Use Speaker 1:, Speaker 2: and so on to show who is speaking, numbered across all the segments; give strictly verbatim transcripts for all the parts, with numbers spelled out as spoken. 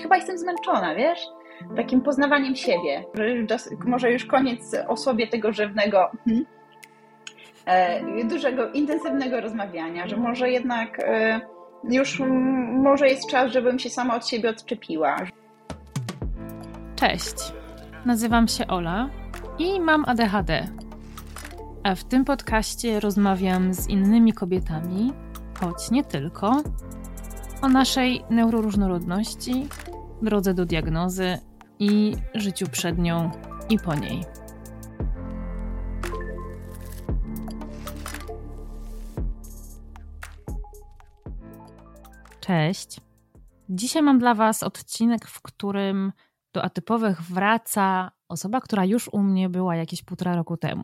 Speaker 1: chyba jestem zmęczona, wiesz? Takim poznawaniem siebie. Może już koniec o sobie tego rzewnego, hmm? e, dużego, intensywnego rozmawiania, że może jednak e, już m, może jest czas, żebym się sama od siebie odczepiła.
Speaker 2: Cześć, nazywam się Ola i mam A D H D. A w tym podcaście rozmawiam z innymi kobietami, choć nie tylko, o naszej neuroróżnorodności, drodze do diagnozy i życiu przed nią i po niej. Cześć. Dzisiaj mam dla Was odcinek, w którym do atypowych wraca osoba, która już u mnie była jakieś półtora roku temu.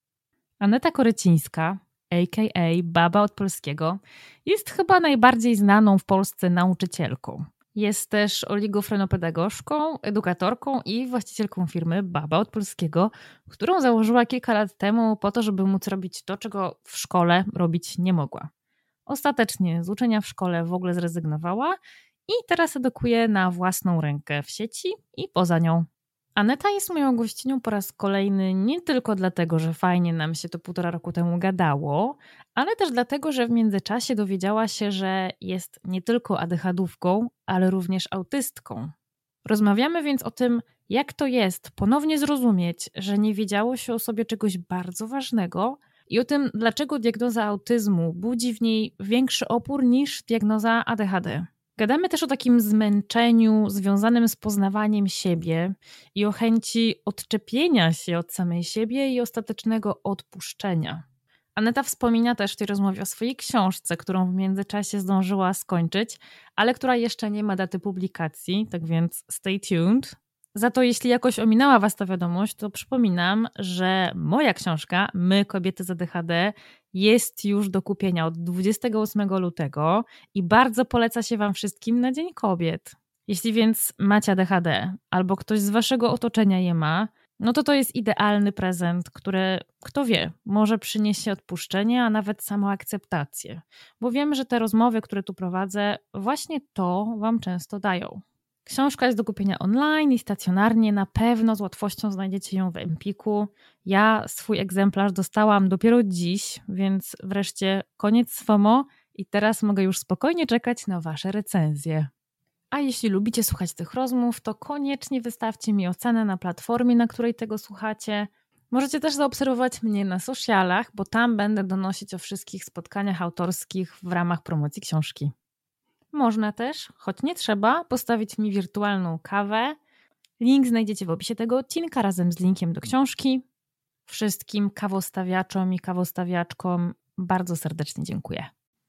Speaker 2: Aneta Korycińska, a k a. Baba od polskiego, jest chyba najbardziej znaną w Polsce nauczycielką. Jest też oligofrenopedagogzką, edukatorką i właścicielką firmy Baba od polskiego, którą założyła kilka lat temu po to, żeby móc robić to, czego w szkole robić nie mogła. Ostatecznie z uczenia w szkole w ogóle zrezygnowała i teraz edukuje na własną rękę w sieci i poza nią. Aneta jest moją gościnią po raz kolejny nie tylko dlatego, że fajnie nam się to półtora roku temu gadało, ale też dlatego, że w międzyczasie dowiedziała się, że jest nie tylko adychadówką, ale również autystką. Rozmawiamy więc o tym, jak to jest ponownie zrozumieć, że nie wiedziało się o sobie czegoś bardzo ważnego i o tym, dlaczego diagnoza autyzmu budzi w niej większy opór niż diagnoza A D H D. Gadamy też o takim zmęczeniu związanym z poznawaniem siebie i o chęci odczepienia się od samej siebie i ostatecznego odpuszczenia. Aneta wspomina też w tej rozmowie o swojej książce, którą w międzyczasie zdążyła skończyć, ale która jeszcze nie ma daty publikacji, tak więc stay tuned. Za to jeśli jakoś ominęła Was ta wiadomość, to przypominam, że moja książka My, kobiety z A D H D jest już do kupienia od dwudziestego ósmego lutego i bardzo poleca się Wam wszystkim na Dzień Kobiet. Jeśli więc macie A D H D albo ktoś z Waszego otoczenia je ma, no to to jest idealny prezent, który, kto wie, może przynieść odpuszczenie, a nawet samoakceptację. Bo wiem, że te rozmowy, które tu prowadzę, właśnie to Wam często dają. Książka jest do kupienia online i stacjonarnie, na pewno z łatwością znajdziecie ją w Empiku. Ja swój egzemplarz dostałam dopiero dziś, więc wreszcie koniec z FOMO i teraz mogę już spokojnie czekać na Wasze recenzje. A jeśli lubicie słuchać tych rozmów, to koniecznie wystawcie mi ocenę na platformie, na której tego słuchacie. Możecie też zaobserwować mnie na socialach, bo tam będę donosić o wszystkich spotkaniach autorskich w ramach promocji książki. Można też, choć nie trzeba, postawić mi wirtualną kawę. Link znajdziecie w opisie tego odcinka razem z linkiem do książki. Wszystkim kawostawiaczom i kawostawiaczkom bardzo serdecznie dziękuję.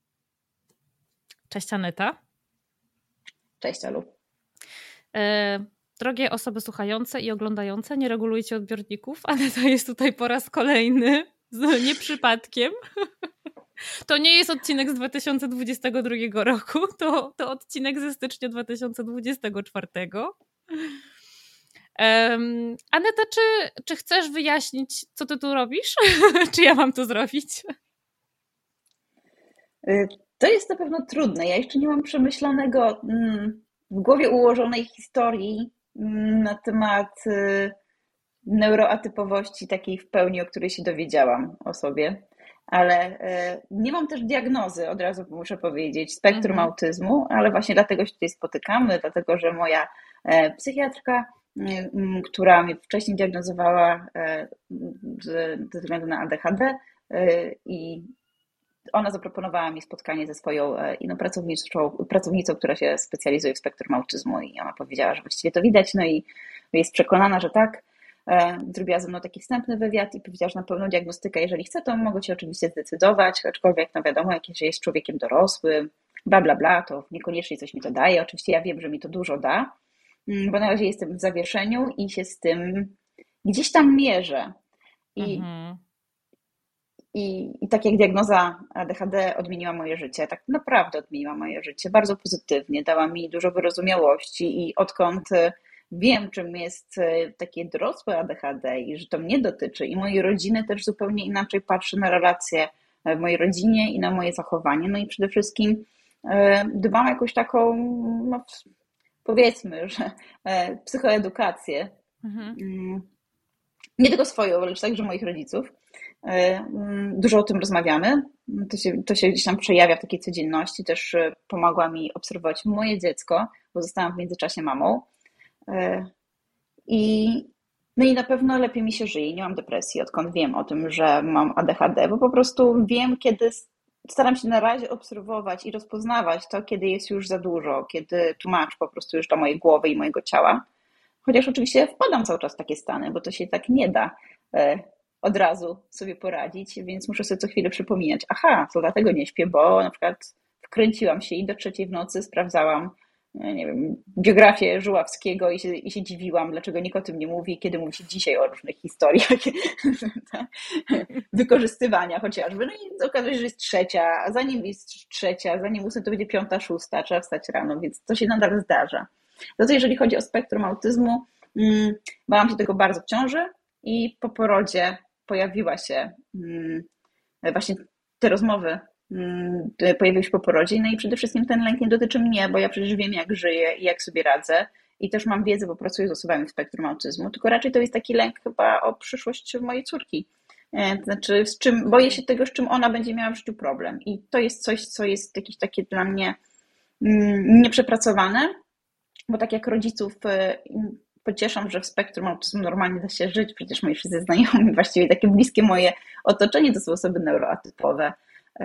Speaker 2: Cześć Aneta.
Speaker 1: Cześć Olu.
Speaker 2: E, drogie osoby słuchające i oglądające, nie regulujcie odbiorników, ale to jest tutaj po raz kolejny, nie przypadkiem. To nie jest odcinek z dwa tysiące dwudziestego drugiego roku, to, to odcinek ze stycznia dwa tysiące dwudziestego czwartego. Um, Aneta, czy, czy chcesz wyjaśnić, co ty tu robisz? Czy ja mam to zrobić?
Speaker 1: To jest na pewno trudne. Ja jeszcze nie mam przemyślanego w głowie ułożonej historii na temat neuroatypowości takiej w pełni, o której się dowiedziałam o sobie. Ale nie mam też diagnozy, od razu muszę powiedzieć, spektrum mhm. autyzmu, ale właśnie dlatego się tutaj spotykamy, dlatego że moja psychiatrka, która mnie wcześniej diagnozowała ze względu na A D H D i ona zaproponowała mi spotkanie ze swoją inną pracowniczą, pracownicą, która się specjalizuje w spektrum autyzmu i ona powiedziała, że właściwie to widać, no i jest przekonana, że tak. Zrobiła ze mną taki wstępny wywiad i powiedziała, że na pełną diagnostykę, jeżeli chce, to mogę Cię oczywiście zdecydować, aczkolwiek no wiadomo, jak się jest człowiekiem dorosłym, bla bla bla, to niekoniecznie coś mi to daje. Oczywiście ja wiem, że mi to dużo da, bo na razie jestem w zawieszeniu i się z tym gdzieś tam mierzę. I, mhm. i, i tak jak diagnoza A D H D odmieniła moje życie, tak naprawdę odmieniła moje życie, bardzo pozytywnie, dała mi dużo wyrozumiałości i odkąd wiem, czym jest takie dorosłe A D H D i że to mnie dotyczy i mojej rodziny też zupełnie inaczej patrzę na relacje w mojej rodzinie i na moje zachowanie. No i przede wszystkim dbam jakąś taką, no, powiedzmy, że psychoedukację, mhm. nie tylko swoją, lecz także moich rodziców. Dużo o tym rozmawiamy. To się, to się gdzieś tam przejawia w takiej codzienności. Też pomogła mi obserwować moje dziecko, bo zostałam w międzyczasie mamą. I, no i na pewno lepiej mi się żyje. Nie mam depresji, odkąd wiem o tym, że mam A D H D, bo po prostu wiem, kiedy staram się na razie obserwować i rozpoznawać to, kiedy jest już za dużo, kiedy tłumacz po prostu już dla mojej głowy i mojego ciała. Chociaż oczywiście wpadam cały czas w takie stany, bo to się tak nie da od razu sobie poradzić, więc muszę sobie co chwilę przypominać, aha, to dlatego nie śpię, bo na przykład wkręciłam się i do trzeciej w nocy sprawdzałam, nie wiem, biografię Żuławskiego i się, i się dziwiłam, dlaczego nikt o tym nie mówi, kiedy mówi się dzisiaj o różnych historiach wykorzystywania chociażby. No i okazuje się, że jest trzecia, a zanim jest trzecia, zanim usnę, to będzie piąta, szósta, trzeba wstać rano, więc to się nadal zdarza. No to jeżeli chodzi o spektrum autyzmu, hmm, bałam się tego bardzo w ciąży i po porodzie pojawiła się hmm, właśnie te rozmowy, pojawiły się po porodzie. No i przede wszystkim ten lęk nie dotyczy mnie, bo ja przecież wiem, jak żyję i jak sobie radzę i też mam wiedzę, bo pracuję z osobami w spektrum autyzmu, tylko raczej to jest taki lęk chyba o przyszłość mojej córki. To znaczy, z czym, boję się tego, z czym ona będzie miała w życiu problem i to jest coś, co jest jakieś takie dla mnie nieprzepracowane, bo tak jak rodziców pocieszam, że w spektrum autyzmu normalnie da się żyć, przecież moi wszyscy znajomi, właściwie takie bliskie moje otoczenie to są osoby neuroatypowe.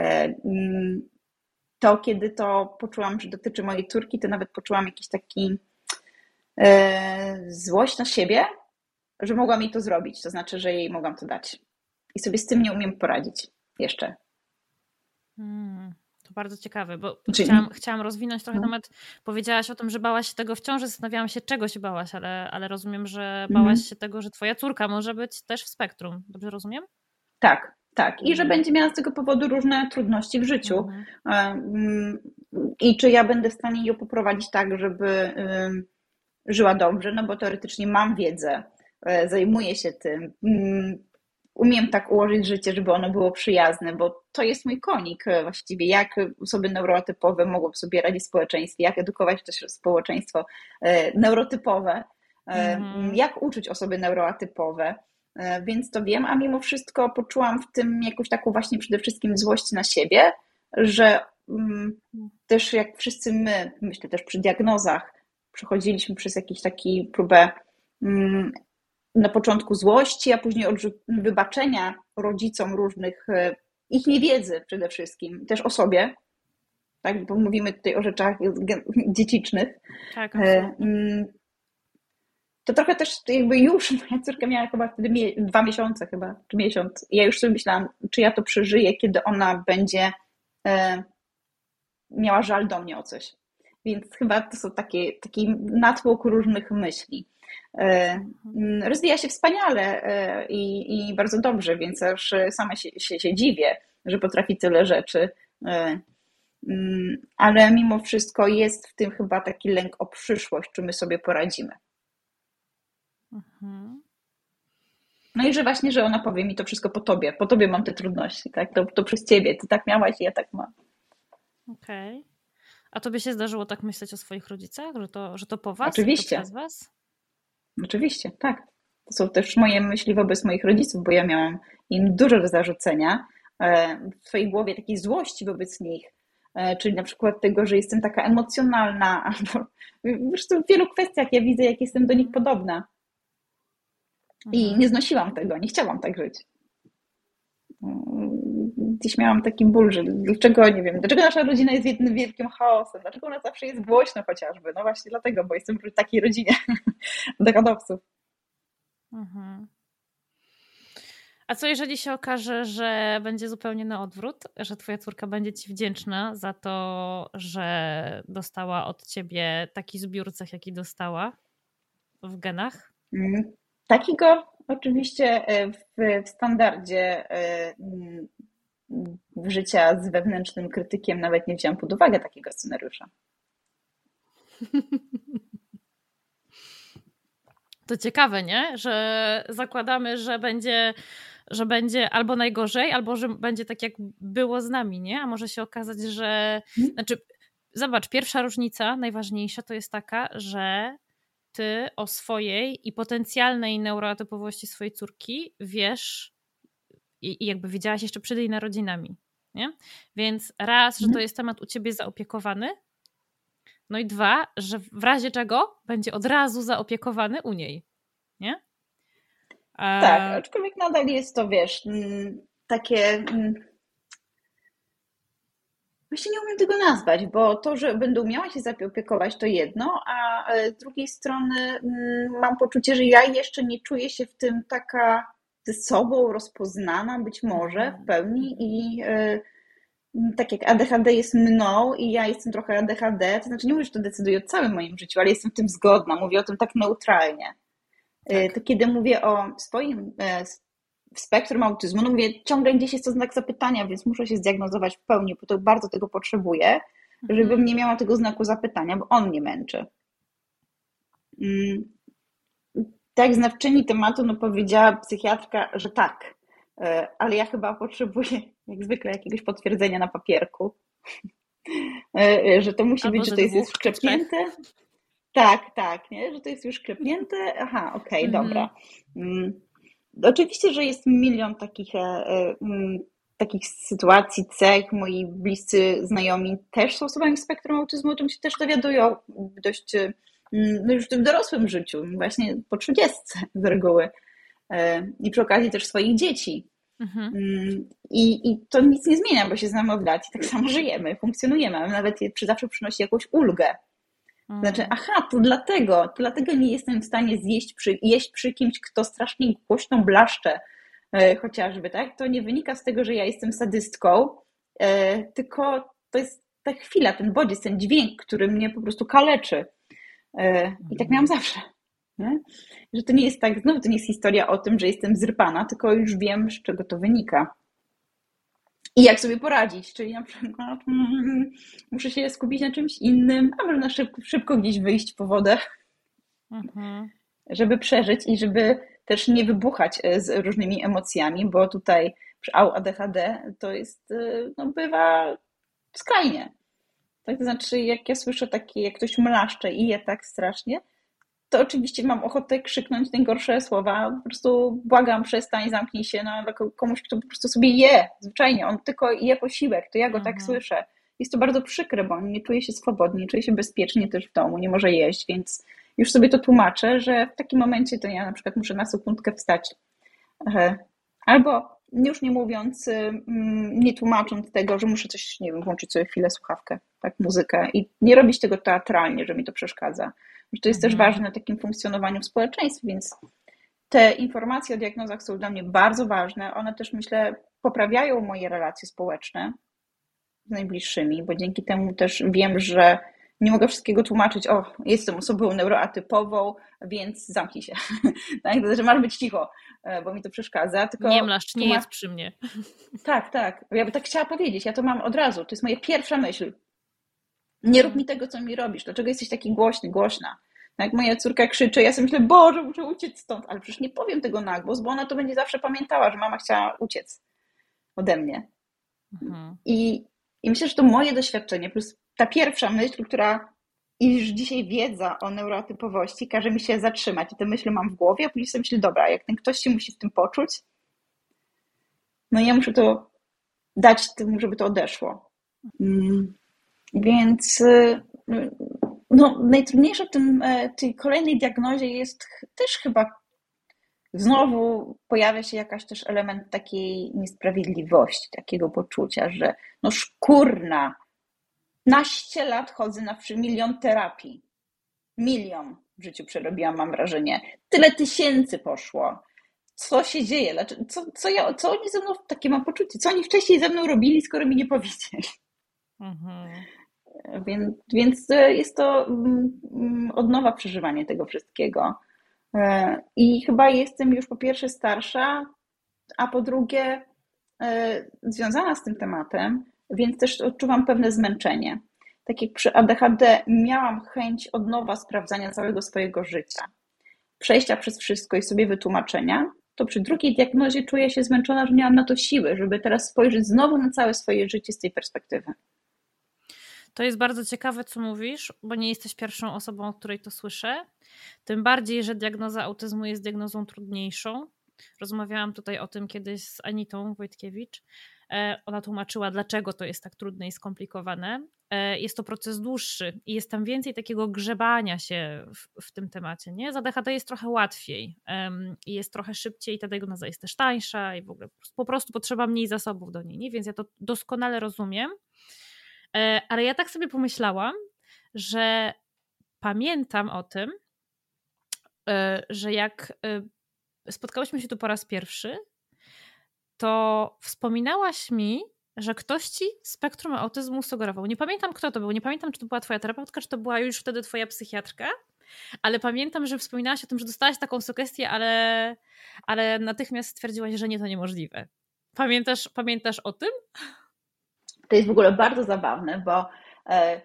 Speaker 1: To kiedy to poczułam, że dotyczy mojej córki, to nawet poczułam jakiś taki e, złość na siebie, że mogłam jej to zrobić, to znaczy, że jej mogłam to dać. I sobie z tym nie umiem poradzić jeszcze.
Speaker 2: Hmm, to bardzo ciekawe, bo
Speaker 1: Czyli...
Speaker 2: chciałam, chciałam rozwinąć trochę hmm. temat. Powiedziałaś o tym, że bałaś się tego w ciąży, zastanawiałam się, czego się bałaś, ale, ale rozumiem, że bałaś hmm. się tego, że twoja córka może być też w spektrum. Dobrze rozumiem?
Speaker 1: Tak. Tak, i że będzie miała z tego powodu różne trudności w życiu. Mhm. I czy ja będę w stanie ją poprowadzić tak, żeby żyła dobrze, no bo teoretycznie mam wiedzę, zajmuję się tym, umiem tak ułożyć życie, żeby ono było przyjazne, bo to jest mój konik właściwie, jak osoby neurotypowe mogą sobie radzić w społeczeństwie, jak edukować też społeczeństwo neurotypowe, mhm. jak uczyć osoby neuroatypowe. Więc to wiem, a mimo wszystko poczułam w tym jakąś taką właśnie przede wszystkim złość na siebie, że mm, też jak wszyscy my, myślę też przy diagnozach, przechodziliśmy przez jakąś taką próbę mm, na początku złości, a później odrzu- wybaczenia rodzicom różnych, ich niewiedzy przede wszystkim, też o sobie, tak, bo mówimy tutaj o rzeczach dziedzicznych.
Speaker 2: Tak,
Speaker 1: to trochę też jakby już moja córka miała chyba wtedy mie- dwa miesiące chyba, czy miesiąc. I ja już sobie myślałam, czy ja to przeżyję, kiedy ona będzie e, miała żal do mnie o coś. Więc chyba to są takie, taki natłok różnych myśli. E, rozwija się wspaniale e, i, i bardzo dobrze, więc aż sama się, się, się dziwię, że potrafi tyle rzeczy. E, ale mimo wszystko jest w tym chyba taki lęk o przyszłość, czy my sobie poradzimy.
Speaker 2: Mhm.
Speaker 1: No i że właśnie, że ona powie mi to wszystko po tobie, po tobie mam te trudności, tak? To, to przez ciebie, ty tak miałaś i ja tak mam.
Speaker 2: Okej. Okay. A tobie się zdarzyło tak myśleć o swoich rodzicach, że to, że to po was?
Speaker 1: Oczywiście.
Speaker 2: To przez was?
Speaker 1: Oczywiście, tak. To są też moje myśli wobec moich rodziców, bo ja miałam im dużo do zarzucenia w swojej głowie, takiej złości wobec nich, czyli na przykład tego, że jestem taka emocjonalna, albo zresztą w wielu kwestiach ja widzę, jak jestem do nich podobna. I mhm. nie znosiłam tego, nie chciałam tak żyć. Gdzieś miałam taki ból, że dlaczego, nie wiem, dlaczego nasza rodzina jest jednym wielkim chaosem, dlaczego ona zawsze jest głośno chociażby. No właśnie dlatego, bo jestem w takiej rodzinie dekadowców.
Speaker 2: Mhm. A co jeżeli się okaże, że będzie zupełnie na odwrót, że twoja córka będzie ci wdzięczna za to, że dostała od ciebie taki zbiór cech, jaki dostała w genach?
Speaker 1: Mm. Takiego oczywiście w, w standardzie życia z wewnętrznym krytykiem nawet nie wzięłam pod uwagę takiego scenariusza.
Speaker 2: To ciekawe, nie? Że zakładamy, że będzie, że będzie albo najgorzej, albo że będzie tak, jak było z nami, nie? A może się okazać, że... Hmm? Znaczy, zobacz, pierwsza różnica, najważniejsza, to jest taka, że ty o swojej i potencjalnej neuroatypowości swojej córki wiesz i, i jakby wiedziałaś jeszcze przed jej narodzinami, nie? Więc raz, że to jest temat u ciebie zaopiekowany, no i dwa, że w razie czego będzie od razu zaopiekowany u niej, nie? A...
Speaker 1: Tak, aczkolwiek nadal jest to, wiesz, takie... Właśnie nie umiem tego nazwać, bo to, że będę umiała się zaopiekować, to jedno, a z drugiej strony mam poczucie, że ja jeszcze nie czuję się w tym taka ze sobą rozpoznana być może w pełni i tak jak A D H D jest mną i ja jestem trochę A D H D, to znaczy nie mówię, że to decyduje o całym moim życiu, ale jestem w tym zgodna, mówię o tym tak neutralnie. Tak. To kiedy mówię o swoim spektrum autyzmu, no mówię, ciągle gdzieś jest to znak zapytania, więc muszę się zdiagnozować w pełni, bo to bardzo tego potrzebuję, żebym nie miała tego znaku zapytania, bo on mnie męczy. Tak, znawczyni tematu, no powiedziała psychiatrka, że tak, ale ja chyba potrzebuję, jak zwykle, jakiegoś potwierdzenia na papierku, że to musi
Speaker 2: Albo
Speaker 1: być, że to jest już klepnięte. Tak, tak, nie? Że to jest już klepnięte. Aha, okej, okay, mm. dobra. Oczywiście, że jest milion takich, takich sytuacji, cech. Moi bliscy znajomi też są osobami z spektrum autyzmu, o czym się też dowiadują dość no już w tym dorosłym życiu, właśnie po trzydziestce z reguły. I przy okazji też swoich dzieci. Mhm. I, I to nic nie zmienia, bo się znamy od lat i tak samo żyjemy, funkcjonujemy, ale nawet przy, zawsze przynosi jakąś ulgę. Znaczy, aha, to dlatego, to dlatego nie jestem w stanie zjeść przy, jeść przy kimś, kto strasznie głośno blaszcze, e, chociażby, tak? To nie wynika z tego, że ja jestem sadystką, e, tylko to jest ta chwila, ten bodziec, ten dźwięk, który mnie po prostu kaleczy. E, I tak miałam zawsze. Nie? Że to nie jest tak, znowu to nie jest historia o tym, że jestem zrypana, tylko już wiem, z czego to wynika. I jak sobie poradzić, czyli na przykład mm, muszę się skupić na czymś innym, a można szybko, szybko gdzieś wyjść po wodę, mhm. żeby przeżyć i żeby też nie wybuchać z różnymi emocjami, bo tutaj przy A D H D to jest, no bywa skrajnie. Tak, to znaczy, jak ja słyszę takie, jak ktoś mlaszcze i je tak strasznie, to oczywiście mam ochotę krzyknąć najgorsze słowa, po prostu błagam, przestań, zamknij się, no ale komuś, kto po prostu sobie je, zwyczajnie, on tylko je posiłek, to ja go mhm. tak słyszę. Jest to bardzo przykre, bo on nie czuje się swobodnie, nie czuje się bezpiecznie też w domu, nie może jeść, więc już sobie to tłumaczę, że w takim momencie to ja na przykład muszę na sekundkę wstać. Albo już nie mówiąc, nie tłumacząc tego, że muszę coś, nie wiem, włączyć sobie chwilę słuchawkę, tak, muzykę i nie robić tego teatralnie, że mi to przeszkadza. To jest mhm. też ważne w takim funkcjonowaniu w społeczeństwie, więc te informacje o diagnozach są dla mnie bardzo ważne. One też, myślę, poprawiają moje relacje społeczne z najbliższymi, bo dzięki temu też wiem, że nie mogę wszystkiego tłumaczyć, o, jestem osobą neuroatypową, więc zamknij się. Tak? To znaczy, masz być cicho, bo mi to przeszkadza. Tylko
Speaker 2: nie mlaszcz, nie jest przy mnie.
Speaker 1: Tak, tak. Ja bym tak chciała powiedzieć, ja to mam od razu, to jest moja pierwsza myśl. Nie rób mi tego, co mi robisz. Dlaczego jesteś taki głośny, głośna? Jak moja córka krzyczy, ja sobie myślę, Boże, muszę uciec stąd. Ale przecież nie powiem tego na głos, bo ona to będzie zawsze pamiętała, że mama chciała uciec ode mnie. Mhm. I, I myślę, że to moje doświadczenie, plus ta pierwsza myśl, która i już dzisiaj wiedza o neurotypowości każe mi się zatrzymać. I te myśli mam w głowie, a później sobie myślę, dobra, jak ten ktoś się musi w tym poczuć, no ja muszę to dać temu, żeby to odeszło. Mm. Więc no, najtrudniejsze w tym, tej kolejnej diagnozie jest też chyba znowu pojawia się jakaś też element takiej niesprawiedliwości, takiego poczucia, że no szkurna, naście lat chodzę na milion terapii. Milion w życiu przerobiłam, mam wrażenie. Tyle tysięcy poszło. Co się dzieje? Co, co, ja, co oni ze mną, takie mam poczucie, co oni wcześniej ze mną robili, skoro mi nie powiedzieli? Mhm. Więc, więc jest to od nowa przeżywanie tego wszystkiego. I chyba jestem już po pierwsze starsza, a po drugie związana z tym tematem, więc też odczuwam pewne zmęczenie. Tak jak przy A D H D miałam chęć od nowa sprawdzania całego swojego życia, przejścia przez wszystko i sobie wytłumaczenia, to przy drugiej diagnozie czuję się zmęczona, że nie mam na to siły, żeby teraz spojrzeć znowu na całe swoje życie z tej perspektywy.
Speaker 2: To jest bardzo ciekawe, co mówisz, bo nie jesteś pierwszą osobą, od której to słyszę. Tym bardziej, że diagnoza autyzmu jest diagnozą trudniejszą. Rozmawiałam tutaj o tym kiedyś z Anitą Wojtkiewicz. Ona tłumaczyła, dlaczego to jest tak trudne i skomplikowane. Jest to proces dłuższy i jest tam więcej takiego grzebania się w, w tym temacie. Nie? Z A D H D jest trochę łatwiej i jest trochę szybciej i ta diagnoza jest też tańsza i w ogóle po prostu potrzeba mniej zasobów do niej, nie? Więc ja to doskonale rozumiem. Ale ja tak sobie pomyślałam, że pamiętam o tym, że jak spotkałyśmy się tu po raz pierwszy, to wspominałaś mi, że ktoś ci spektrum autyzmu sugerował. Nie pamiętam, kto to był, nie pamiętam, czy to była twoja terapeutka, czy to była już wtedy twoja psychiatrka, ale pamiętam, że wspominałaś o tym, że dostałaś taką sugestię, ale, ale natychmiast stwierdziłaś, że nie, to niemożliwe. Pamiętasz, pamiętasz o tym?
Speaker 1: To jest w ogóle bardzo zabawne, bo e,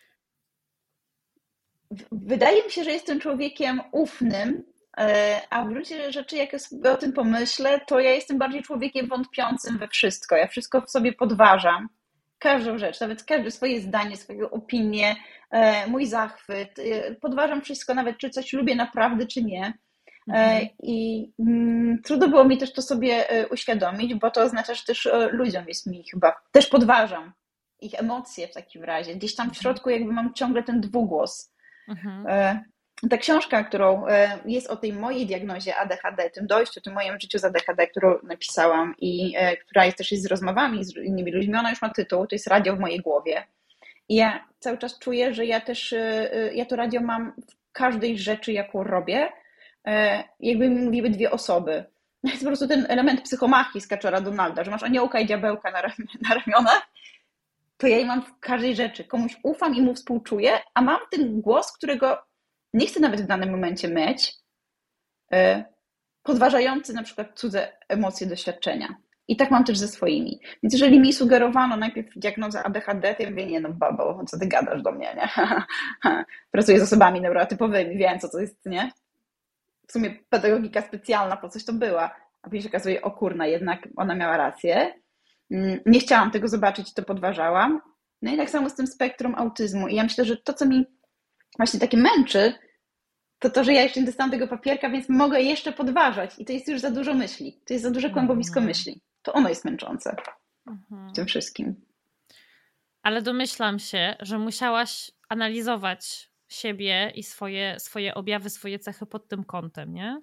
Speaker 1: wydaje mi się, że jestem człowiekiem ufnym, e, a w gruncie rzeczy, jak sobie o tym pomyślę, to ja jestem bardziej człowiekiem wątpiącym we wszystko. Ja wszystko w sobie podważam. Każdą rzecz, nawet każde swoje zdanie, swoją opinię, e, mój zachwyt. E, podważam wszystko, nawet czy coś lubię naprawdę, czy nie. Mhm. I mm, trudno było mi też to sobie uświadomić, bo to oznacza, że też ludziom jest mi chyba, też podważam ich emocje w takim razie. Gdzieś tam w środku jakby mam ciągle ten dwugłos. Mhm. Ta książka, którą jest o tej mojej diagnozie A D H D, tym dojściu, tym moim życiu z A D H D, którą napisałam i która jest też jest z rozmowami z innymi ludźmi, ona już ma tytuł, to jest Radio w mojej głowie. I ja cały czas czuję, że ja też, ja to radio mam w każdej rzeczy, jaką robię, jakby mi mówiły dwie osoby. To jest po prostu ten element psychomachii z Kaczora Donalda, że masz aniołka i diabełka na, rami- na ramionach, to ja je mam w każdej rzeczy. Komuś ufam i mu współczuję, a mam ten głos, którego nie chcę nawet w danym momencie mieć, podważający na przykład cudze emocje, doświadczenia. I tak mam też ze swoimi. Więc jeżeli mi sugerowano najpierw diagnozę A D H D, to ja mówię, nie no babo, co ty gadasz do mnie, nie? Pracuję z osobami neurotypowymi, wiem co to jest, nie? W sumie pedagogika specjalna, po coś to była. A później się okazuje, o kurna, jednak ona miała rację. Nie chciałam tego zobaczyć, to podważałam. No i tak samo z tym spektrum autyzmu. I ja myślę, że to, co mi właśnie takie męczy, to to, że ja jeszcze nie dostałam tego papierka, więc mogę jeszcze podważać. I to jest już za dużo myśli. To jest za duże kłębowisko mhm. myśli. To ono jest męczące mhm. w tym wszystkim.
Speaker 2: Ale domyślam się, że musiałaś analizować siebie i swoje, swoje objawy, swoje cechy pod tym kątem, nie?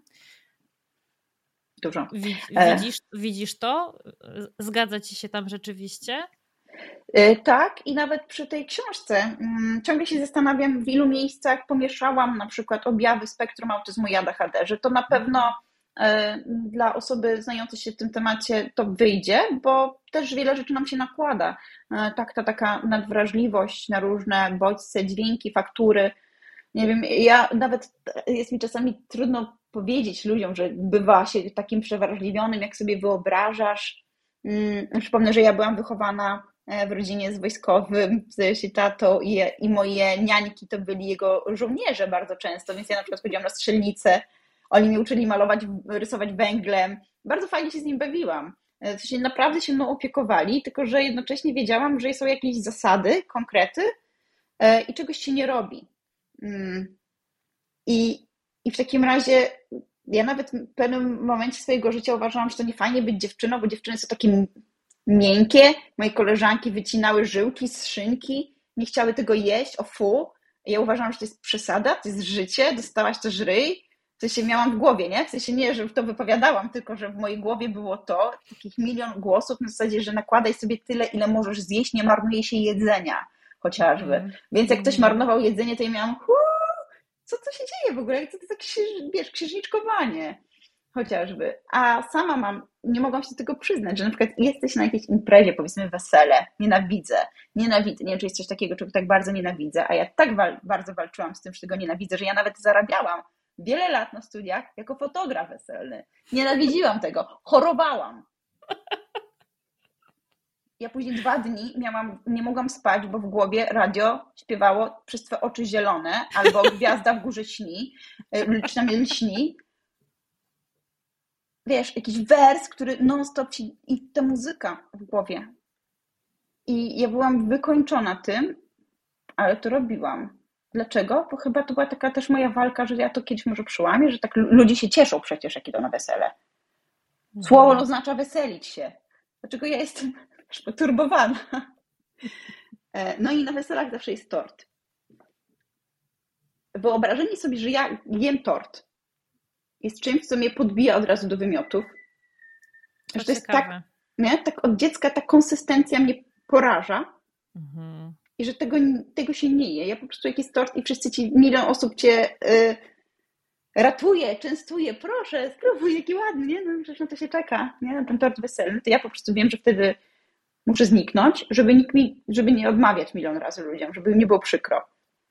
Speaker 1: Dużo.
Speaker 2: Widzisz, widzisz to? Zgadza ci się tam rzeczywiście?
Speaker 1: Tak, i nawet przy tej książce ciągle się zastanawiam, w ilu miejscach pomieszałam na przykład objawy spektrum autyzmu i A D H D, że to na pewno dla osoby znającej się w tym temacie to wyjdzie, bo też wiele rzeczy nam się nakłada. Tak, ta taka nadwrażliwość na różne bodźce, dźwięki, faktury. Nie wiem, ja nawet jest mi czasami trudno powiedzieć ludziom, że bywa się takim przewrażliwionym, jak sobie wyobrażasz. Przypomnę, że ja byłam wychowana w rodzinie z wojskowym, z tatą i, i moje niańki to byli jego żołnierze bardzo często, więc ja na przykład chodziłam na strzelnicę, oni mnie uczyli malować, rysować węglem. Bardzo fajnie się z nim bawiłam. To się naprawdę się mną opiekowali, tylko że jednocześnie wiedziałam, że są jakieś zasady, konkrety i czegoś się nie robi. I, i w takim razie ja nawet w pewnym momencie swojego życia uważałam, że to nie fajnie być dziewczyną, bo dziewczyny są takie miękkie. Moje koleżanki wycinały żyłki z szynki, nie chciały tego jeść, o fu. Ja uważałam, że to jest przesada, to jest życie, dostałaś to żryj. W sensie miałam w głowie, nie? W sensie nie, że to wypowiadałam, tylko że w mojej głowie było to, takich milion głosów na zasadzie, że nakładaj sobie tyle, ile możesz zjeść, nie marnuje się jedzenia chociażby. Mm. Więc jak ktoś marnował jedzenie, to ja miałam co to się dzieje w ogóle? Co to jest jakieś, wiesz, księżniczkowanie chociażby. A sama mam, nie mogłam się tego przyznać, że na przykład jesteś na jakiejś imprezie, powiedzmy wesele, nienawidzę, nienawidzę, nie wiem, czy jest coś takiego, czego tak bardzo nienawidzę, a ja tak wal- bardzo walczyłam z tym, że tego nienawidzę, że ja nawet zarabiałam wiele lat na studiach jako fotograf weselny. Nienawidziłam tego, chorowałam. Ja później dwa dni miałam, nie mogłam spać, bo w głowie radio śpiewało przez twoje oczy zielone, albo gwiazda w górze śni, czy tam jeden śni. Wiesz, jakiś wers, który non-stop ci, i ta muzyka w głowie. I ja byłam wykończona tym ale to robiłam. Dlaczego? Bo chyba to była taka też moja walka, że ja to kiedyś może przełamię, że tak ludzie się cieszą przecież, jak idą na wesele. Słowo oznacza weselić się. Dlaczego ja jestem aż poturbowana? No i na weselach zawsze jest tort. Wyobrażenie sobie, że ja jem tort, jest czymś, co mnie podbija od razu do wymiotów.
Speaker 2: To,
Speaker 1: że to jest tak, nie? Tak od dziecka ta konsystencja mnie poraża mhm. i że tego, tego się nie je. Ja po prostu jak jest tort i wszyscy ci, milion osób cię y, ratuje, częstuje, proszę, spróbuj, jaki ładny, nie? No przecież na to się czeka, nie? Na ten tort weselny. To ja po prostu wiem, że wtedy muszę zniknąć, żeby nikt mi, żeby nie odmawiać milion razy ludziom, żeby nie było przykro.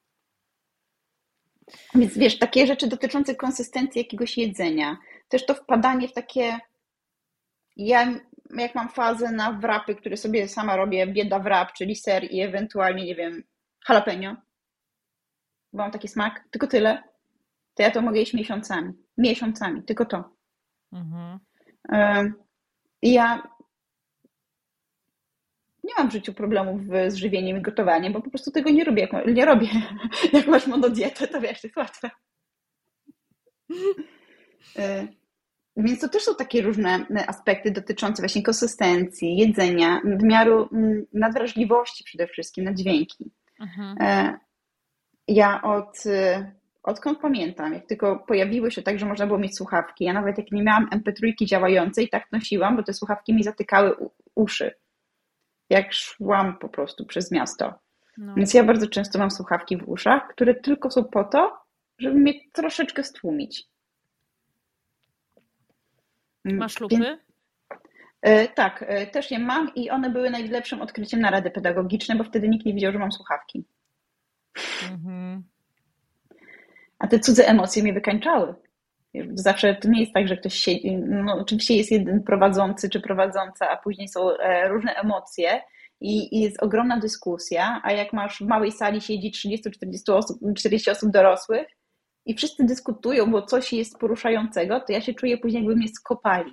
Speaker 1: Więc wiesz, takie rzeczy dotyczące konsystencji jakiegoś jedzenia, też to wpadanie w takie, ja jak mam fazę na wrapy, które sobie sama robię, bieda wrap, czyli ser i ewentualnie, nie wiem, jalapeno, bo mam taki smak, tylko tyle, to ja to mogę jeść miesiącami, miesiącami, tylko to. Mhm. I ja nie mam w życiu problemów z żywieniem i gotowaniem, bo po prostu tego nie robię. Jak, nie robię. Jak masz monodietę, to wiesz, to jest łatwe. Więc to też są takie różne aspekty dotyczące właśnie konsystencji, jedzenia, nadmiaru nadwrażliwości przede wszystkim na dźwięki. Mhm. Ja od, odkąd pamiętam, jak tylko pojawiły się tak, że można było mieć słuchawki, ja nawet jak nie miałam em pe trzy działającej, tak nosiłam, bo te słuchawki mi zatykały uszy. Jak szłam po prostu przez miasto. No. Więc ja bardzo często mam słuchawki w uszach, które tylko są po to, żeby mnie troszeczkę stłumić.
Speaker 2: Masz lupy?
Speaker 1: Więc, e, tak, e, też je mam i one były najlepszym odkryciem na rady pedagogiczne, bo wtedy nikt nie widział, że mam słuchawki. Mhm. A te cudze emocje mnie wykańczały. Zawsze to nie jest tak, że ktoś siedzi, no oczywiście jest jeden prowadzący czy prowadząca, a później są różne emocje i, i jest ogromna dyskusja, a jak masz w małej sali siedzi trzydzieści czterdzieści osób, czterdzieści osób dorosłych i wszyscy dyskutują, bo coś jest poruszającego, to ja się czuję później, jakby mnie skopali.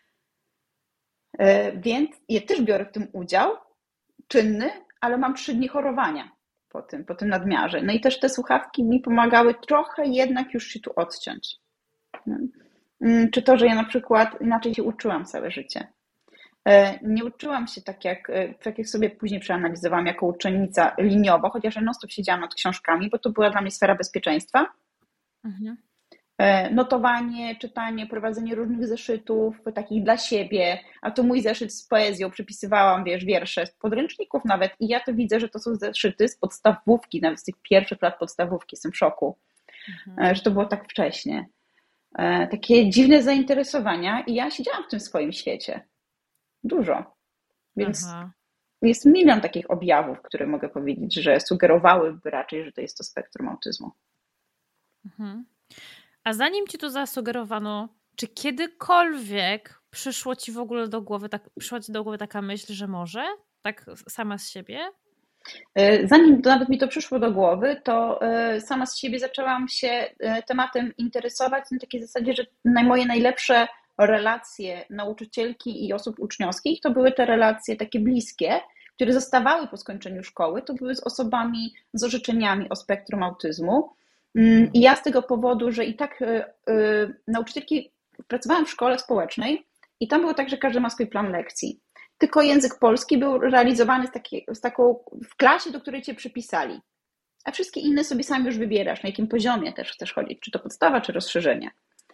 Speaker 1: Więc ja też biorę w tym udział, czynny, ale mam trzy dni chorowania po tym, po tym nadmiarze. No i też te słuchawki mi pomagały trochę jednak już się tu odciąć. Czy to, że ja na przykład inaczej się uczyłam całe życie. Nie uczyłam się tak jak, tak jak sobie później przeanalizowałam jako uczennica liniowo, chociaż ja non-stop siedziałam nad książkami, bo to była dla mnie sfera bezpieczeństwa. Mhm. Notowanie, czytanie, prowadzenie różnych zeszytów, takich dla siebie, a to mój zeszyt z poezją, przypisywałam, wiesz, wiersze z podręczników nawet i ja to widzę, że to są zeszyty z podstawówki, nawet z tych pierwszych lat podstawówki, jestem w szoku, mhm. że to było tak wcześnie. Takie dziwne zainteresowania i ja siedziałam w tym swoim świecie. Dużo. Więc Aha. jest milion takich objawów, które mogę powiedzieć, że sugerowałyby raczej, że to jest to spektrum autyzmu.
Speaker 2: Mhm. A zanim ci to zasugerowano, czy kiedykolwiek przyszło ci w ogóle do głowy, tak, przyszła ci do głowy taka myśl, że może? Tak sama z siebie?
Speaker 1: Zanim nawet mi to przyszło do głowy, to sama z siebie zaczęłam się tematem interesować na takiej zasadzie, że moje najlepsze relacje nauczycielki i osób uczniowskich to były te relacje takie bliskie, które zostawały po skończeniu szkoły, to były z osobami z orzeczeniami o spektrum autyzmu. I ja z tego powodu, że i tak nauczycielki, pracowałam w szkole społecznej i tam było tak, że każdy ma swój plan lekcji. Tylko język polski był realizowany z, taki, z taką w klasie, do której cię przypisali. A wszystkie inne sobie sam już wybierasz, na jakim poziomie też chcesz chodzić, czy to podstawa, czy rozszerzenie.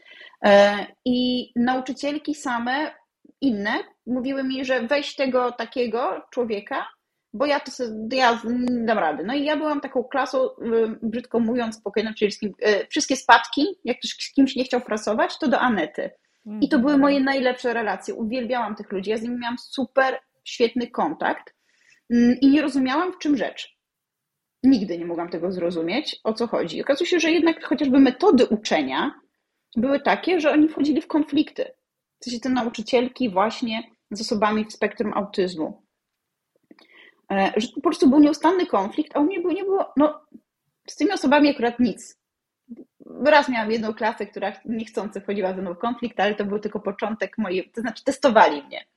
Speaker 1: I nauczycielki same, inne, mówiły mi, że weź tego takiego człowieka, bo ja to sobie, ja nie dam rady. No i ja byłam taką klasą, brzydko mówiąc, spokojną, czyli wszystkie spadki, jak ktoś z kimś nie chciał pracować, to do Anety. I to były moje najlepsze relacje. Uwielbiałam tych ludzi. Ja z nimi miałam super, świetny kontakt i nie rozumiałam, w czym rzecz. Nigdy nie mogłam tego zrozumieć, o co chodzi. Okazuje się, że jednak chociażby metody uczenia były takie, że oni wchodzili w konflikty. W sensie te nauczycielki właśnie z osobami w spektrum autyzmu. Że po prostu był nieustanny konflikt, a u mnie było, nie było, no z tymi osobami akurat nic. Raz miałam jedną klasę, która niechcący wchodziła ze mną w konflikt, ale to był tylko początek mojej, to znaczy testowali mnie.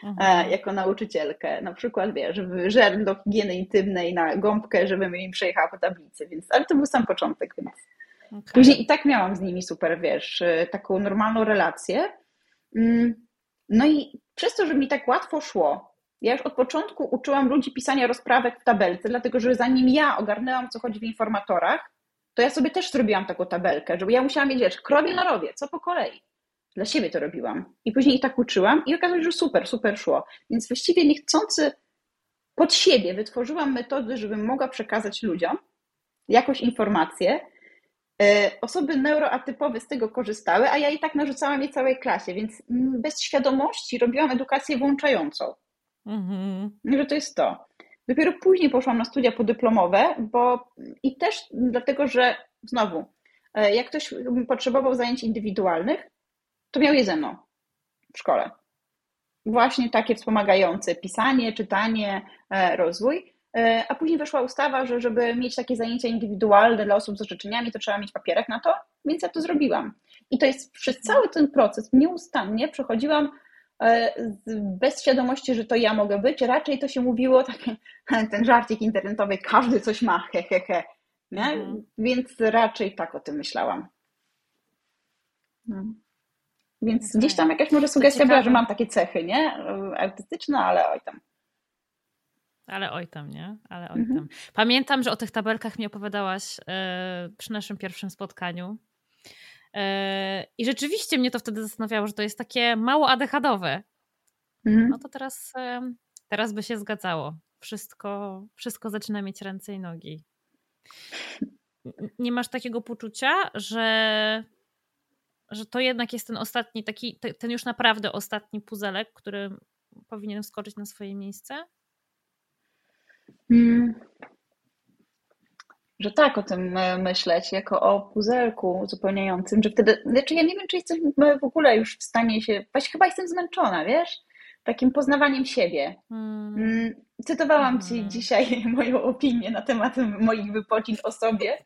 Speaker 1: mhm. jako nauczycielkę. Na przykład, wiesz, żel do higieny intymnej na gąbkę, żebym im przejechała po tablicy, więc, ale to był sam początek, więc okay. Później i tak miałam z nimi super, wiesz, taką normalną relację. No i przez to, że mi tak łatwo szło, ja już od początku uczyłam ludzi pisania rozprawek w tabelce, dlatego że zanim ja ogarnęłam, co chodzi w informatorach, to ja sobie też zrobiłam taką tabelkę, żeby ja musiałam mieć, wiesz, krowie na rowie, co po kolei. Dla siebie to robiłam. I później ich tak uczyłam i okazało się, że super, super szło. Więc właściwie niechcący pod siebie wytworzyłam metody, żebym mogła przekazać ludziom jakąś informację. Osoby neuroatypowe z tego korzystały, a ja i tak narzucałam je całej klasie, więc bez świadomości robiłam edukację włączającą. Mm-hmm. Że to jest to. Dopiero później poszłam na studia podyplomowe, bo i też dlatego, że znowu, jak ktoś potrzebował zajęć indywidualnych, to miał je ze mną w szkole. Właśnie takie wspomagające pisanie, czytanie, rozwój. A później weszła ustawa, że żeby mieć takie zajęcia indywidualne dla osób z orzeczeniami, to trzeba mieć papierek na to, więc ja to zrobiłam. I to jest przez cały ten proces nieustannie przechodziłam bez świadomości, że to ja mogę być. Raczej to się mówiło, taki, ten żarcik internetowy, każdy coś ma, he, he, he. Nie? Mhm. Więc raczej tak o tym myślałam. No. Więc okay. Gdzieś tam jakaś może sugestia była, że mam takie cechy, nie? Autystyczne, ale oj tam.
Speaker 2: Ale oj tam, nie? Ale oj tam. Mm-hmm. Pamiętam, że o tych tabelkach mi opowiadałaś e, przy naszym pierwszym spotkaniu. E, I rzeczywiście mnie to wtedy zastanawiało, że to jest takie mało adechadowe. Mm-hmm. No to teraz, e, teraz by się zgadzało. Wszystko, wszystko zaczyna mieć ręce i nogi. Nie masz takiego poczucia, że, że to jednak jest ten ostatni, taki, ten już naprawdę ostatni puzelek, który powinien wskoczyć na swoje miejsce?
Speaker 1: Hmm. Że tak o tym myśleć, jako o puzelku uzupełniającym, że wtedy, znaczy ja nie wiem, czy jestem w ogóle już w stanie się, właśnie chyba jestem zmęczona, wiesz, takim poznawaniem siebie. Hmm. Cytowałam hmm. Ci dzisiaj moją opinię na temat moich wypocin o sobie,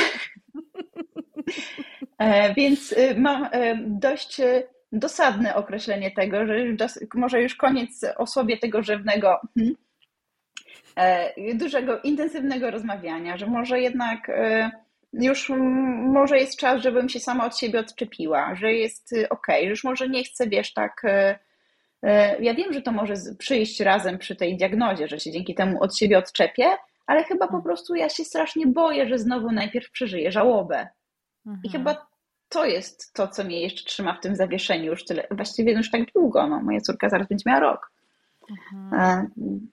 Speaker 1: więc mam dość dosadne określenie tego, że już dos- może już koniec o sobie tego rzewnego hmm. dużego, intensywnego rozmawiania, że może jednak już może jest czas, żebym się sama od siebie odczepiła, że jest okej, że już może nie chcę, wiesz, tak, ja wiem, że to może przyjść razem przy tej diagnozie, że się dzięki temu od siebie odczepię, ale chyba po prostu ja się strasznie boję, że znowu najpierw przeżyję żałobę. Mhm. I chyba to jest to, co mnie jeszcze trzyma w tym zawieszeniu już tyle, właściwie już tak długo, no, moja córka zaraz będzie miała rok. Mhm.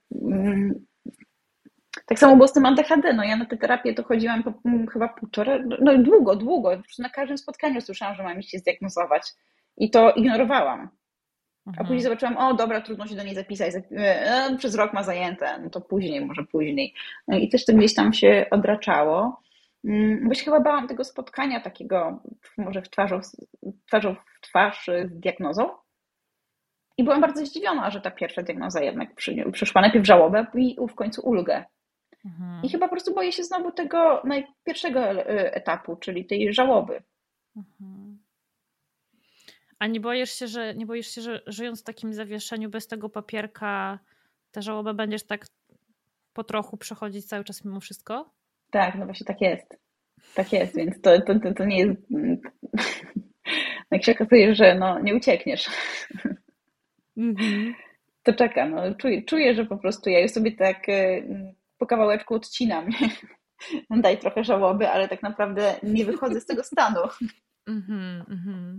Speaker 1: Tak samo było z tym A D H D. No ja na tę terapię to chodziłam po, chyba półtora, no długo, długo. Na każdym spotkaniu słyszałam, że mam mi się zdiagnozować i to ignorowałam. Mhm. A później zobaczyłam, o dobra, trudno się do niej zapisać, e, przez rok ma zajęte, no to później, może później. I też to gdzieś tam się odraczało. Bo się chyba bałam tego spotkania takiego, może w twarzą, twarzą w twarz z diagnozą. I byłam bardzo zdziwiona, że ta pierwsza diagnoza jednak przy, przyszła najpierw żałobę i w końcu ulgę. Mhm. I chyba po prostu boję się znowu tego najpierwszego etapu, czyli tej żałoby. Mhm.
Speaker 2: A nie boisz się, że nie boisz się, że żyjąc w takim zawieszeniu bez tego papierka, tę żałobę będziesz tak po trochu przechodzić cały czas mimo wszystko?
Speaker 1: Tak, no właśnie tak jest. Tak jest, więc to, to, to, to nie jest... Jak się okazuje, że no, nie uciekniesz. Mm-hmm. To czeka, no czuję, czuję, że po prostu ja już sobie tak po kawałeczku odcinam. Daj trochę żałoby, ale tak naprawdę nie wychodzę z tego stanu. Mm-hmm, mm-hmm.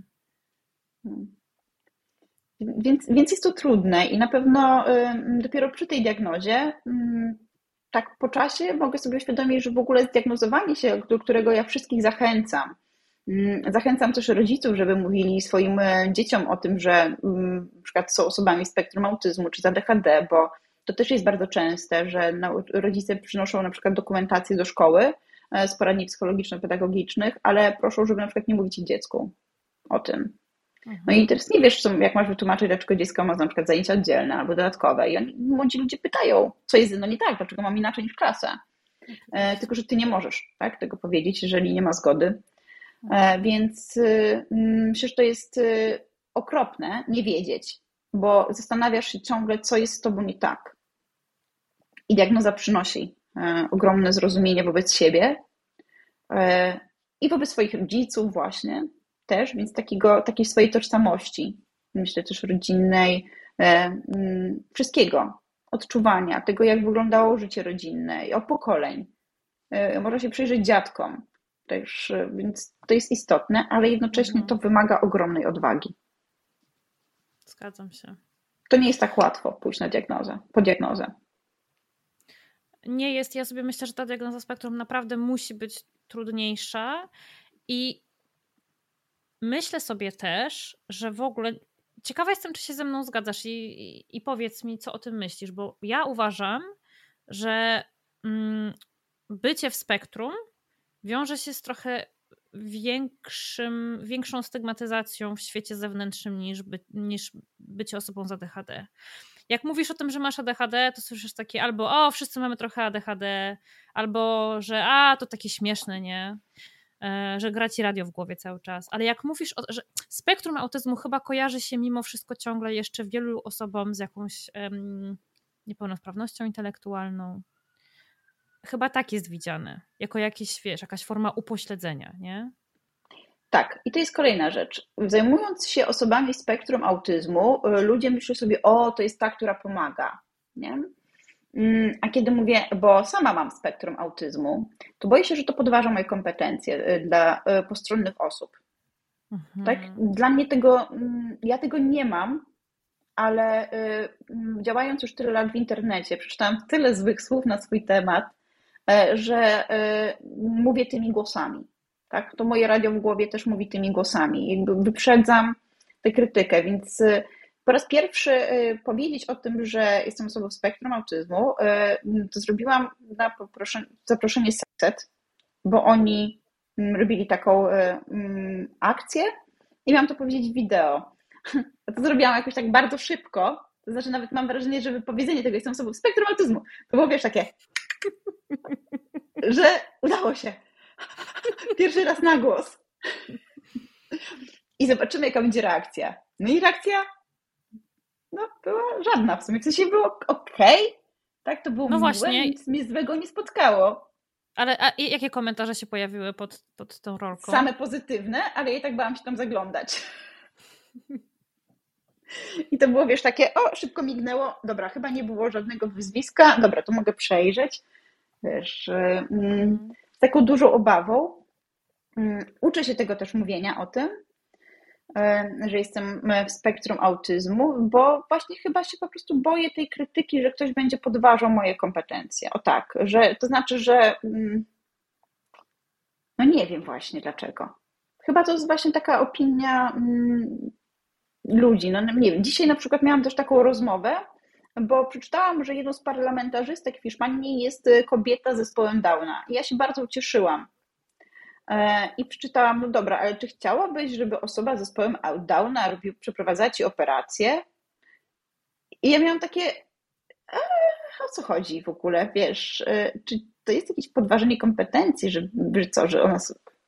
Speaker 1: Więc, więc jest to trudne i na pewno y, dopiero przy tej diagnozie y, tak po czasie mogę sobie uświadomić, że w ogóle zdiagnozowanie się, do którego ja wszystkich zachęcam, Zachęcam też rodziców, żeby mówili swoim dzieciom o tym, że na przykład są osobami z spektrum autyzmu czy z A D H D, bo to też jest bardzo częste, że rodzice przynoszą na przykład dokumentację do szkoły z poradni psychologiczno-pedagogicznych, ale proszą, żeby na przykład nie mówić ich dziecku o tym. No i teraz nie wiesz, jak masz wytłumaczyć, dlaczego dziecko ma na przykład zajęcia oddzielne albo dodatkowe. I oni, młodzi ludzie pytają, co jest ze mną nie tak, dlaczego mam inaczej niż klasa. E, tylko, że ty nie możesz tak, tego powiedzieć, jeżeli nie ma zgody. Więc myślę, że to jest okropne nie wiedzieć. bo zastanawiasz się ciągle, co jest z tobą nie tak. I diagnoza przynosi ogromne zrozumienie wobec siebie i wobec swoich rodziców właśnie też, więc takiego, takiej swojej tożsamości, myślę też rodzinnej, wszystkiego, odczuwania tego, jak wyglądało życie rodzinne i o pokoleń. Można się przyjrzeć dziadkom też, więc to jest istotne, ale jednocześnie mhm. to wymaga ogromnej odwagi.
Speaker 2: Zgadzam się.
Speaker 1: To nie jest tak łatwo pójść na diagnozę, po diagnozę.
Speaker 2: Nie jest. Ja sobie myślę, że ta diagnoza spektrum naprawdę musi być trudniejsza i myślę sobie też, że w ogóle ciekawa jestem, czy się ze mną zgadzasz i, i, i powiedz mi, co o tym myślisz, bo ja uważam, że mm, bycie w spektrum wiąże się z trochę większym, większą stygmatyzacją w świecie zewnętrznym niż, by, niż bycie osobą z A D H D. Jak mówisz o tym, że masz A D H D, to słyszysz takie albo o, wszyscy mamy trochę A D H D, albo że a, to takie śmieszne, nie? Że gra ci radio w głowie cały czas. Ale jak mówisz, o, że spektrum autyzmu chyba kojarzy się mimo wszystko ciągle jeszcze wielu osobom z jakąś um, niepełnosprawnością intelektualną. Chyba tak jest widziane. Jako jakieś, wiesz, jakaś forma upośledzenia, nie?
Speaker 1: Tak, i to jest kolejna rzecz. Zajmując się osobami spektrum autyzmu, ludzie myślą sobie, o, to jest ta, która pomaga, nie? A kiedy mówię, bo sama mam spektrum autyzmu, to boję się, że to podważa moje kompetencje dla postronnych osób. Mhm. Tak? Dla mnie tego, ja tego nie mam, ale działając już tyle lat w internecie, przeczytałam tyle złych słów na swój temat, że mówię tymi głosami. Tak? To moje radio w głowie też mówi tymi głosami. Jakby wyprzedzam tę krytykę, więc po raz pierwszy powiedzieć o tym, że jestem osobą w spektrum autyzmu, to zrobiłam na zaproszenie Sekset, bo oni robili taką akcję i miałam to powiedzieć w wideo. To zrobiłam jakoś tak bardzo szybko, to znaczy nawet mam wrażenie, że wypowiedzenie tego, jestem osobą w spektrum autyzmu, to było wiesz takie, że udało się. Pierwszy raz na głos. I zobaczymy, jaka będzie reakcja. No i reakcja no, była żadna w sumie. W sensie było okej, okay, tak? To było no miłe, właśnie. Nic mnie złego nie spotkało.
Speaker 2: Ale a jakie komentarze się pojawiły pod, pod tą rolką?
Speaker 1: Same pozytywne, ale ja i tak bałam się tam zaglądać. I to było, wiesz, takie, o, szybko mignęło, dobra, chyba nie było żadnego wyzwiska, dobra, to mogę przejrzeć. Wiesz, mm, z taką dużą obawą. Uczę się tego też mówienia o tym, że jestem w spektrum autyzmu, bo właśnie chyba się po prostu boję tej krytyki, że ktoś będzie podważał moje kompetencje. O tak, że to znaczy, że no nie wiem właśnie dlaczego. Chyba to jest właśnie taka opinia ludzi. No nie wiem, dzisiaj na przykład miałam też taką rozmowę, bo przeczytałam, że jedną z parlamentarzystek w Hiszpanii jest kobieta z zespołem Downa. I ja się bardzo ucieszyłam. I przeczytałam, no dobra, ale czy chciałabyś, żeby osoba z zespołem Downa robił, przeprowadzała ci operację? I ja miałam takie, e, o co chodzi w ogóle, wiesz, czy to jest jakieś podważenie kompetencji, że, że co, że ona,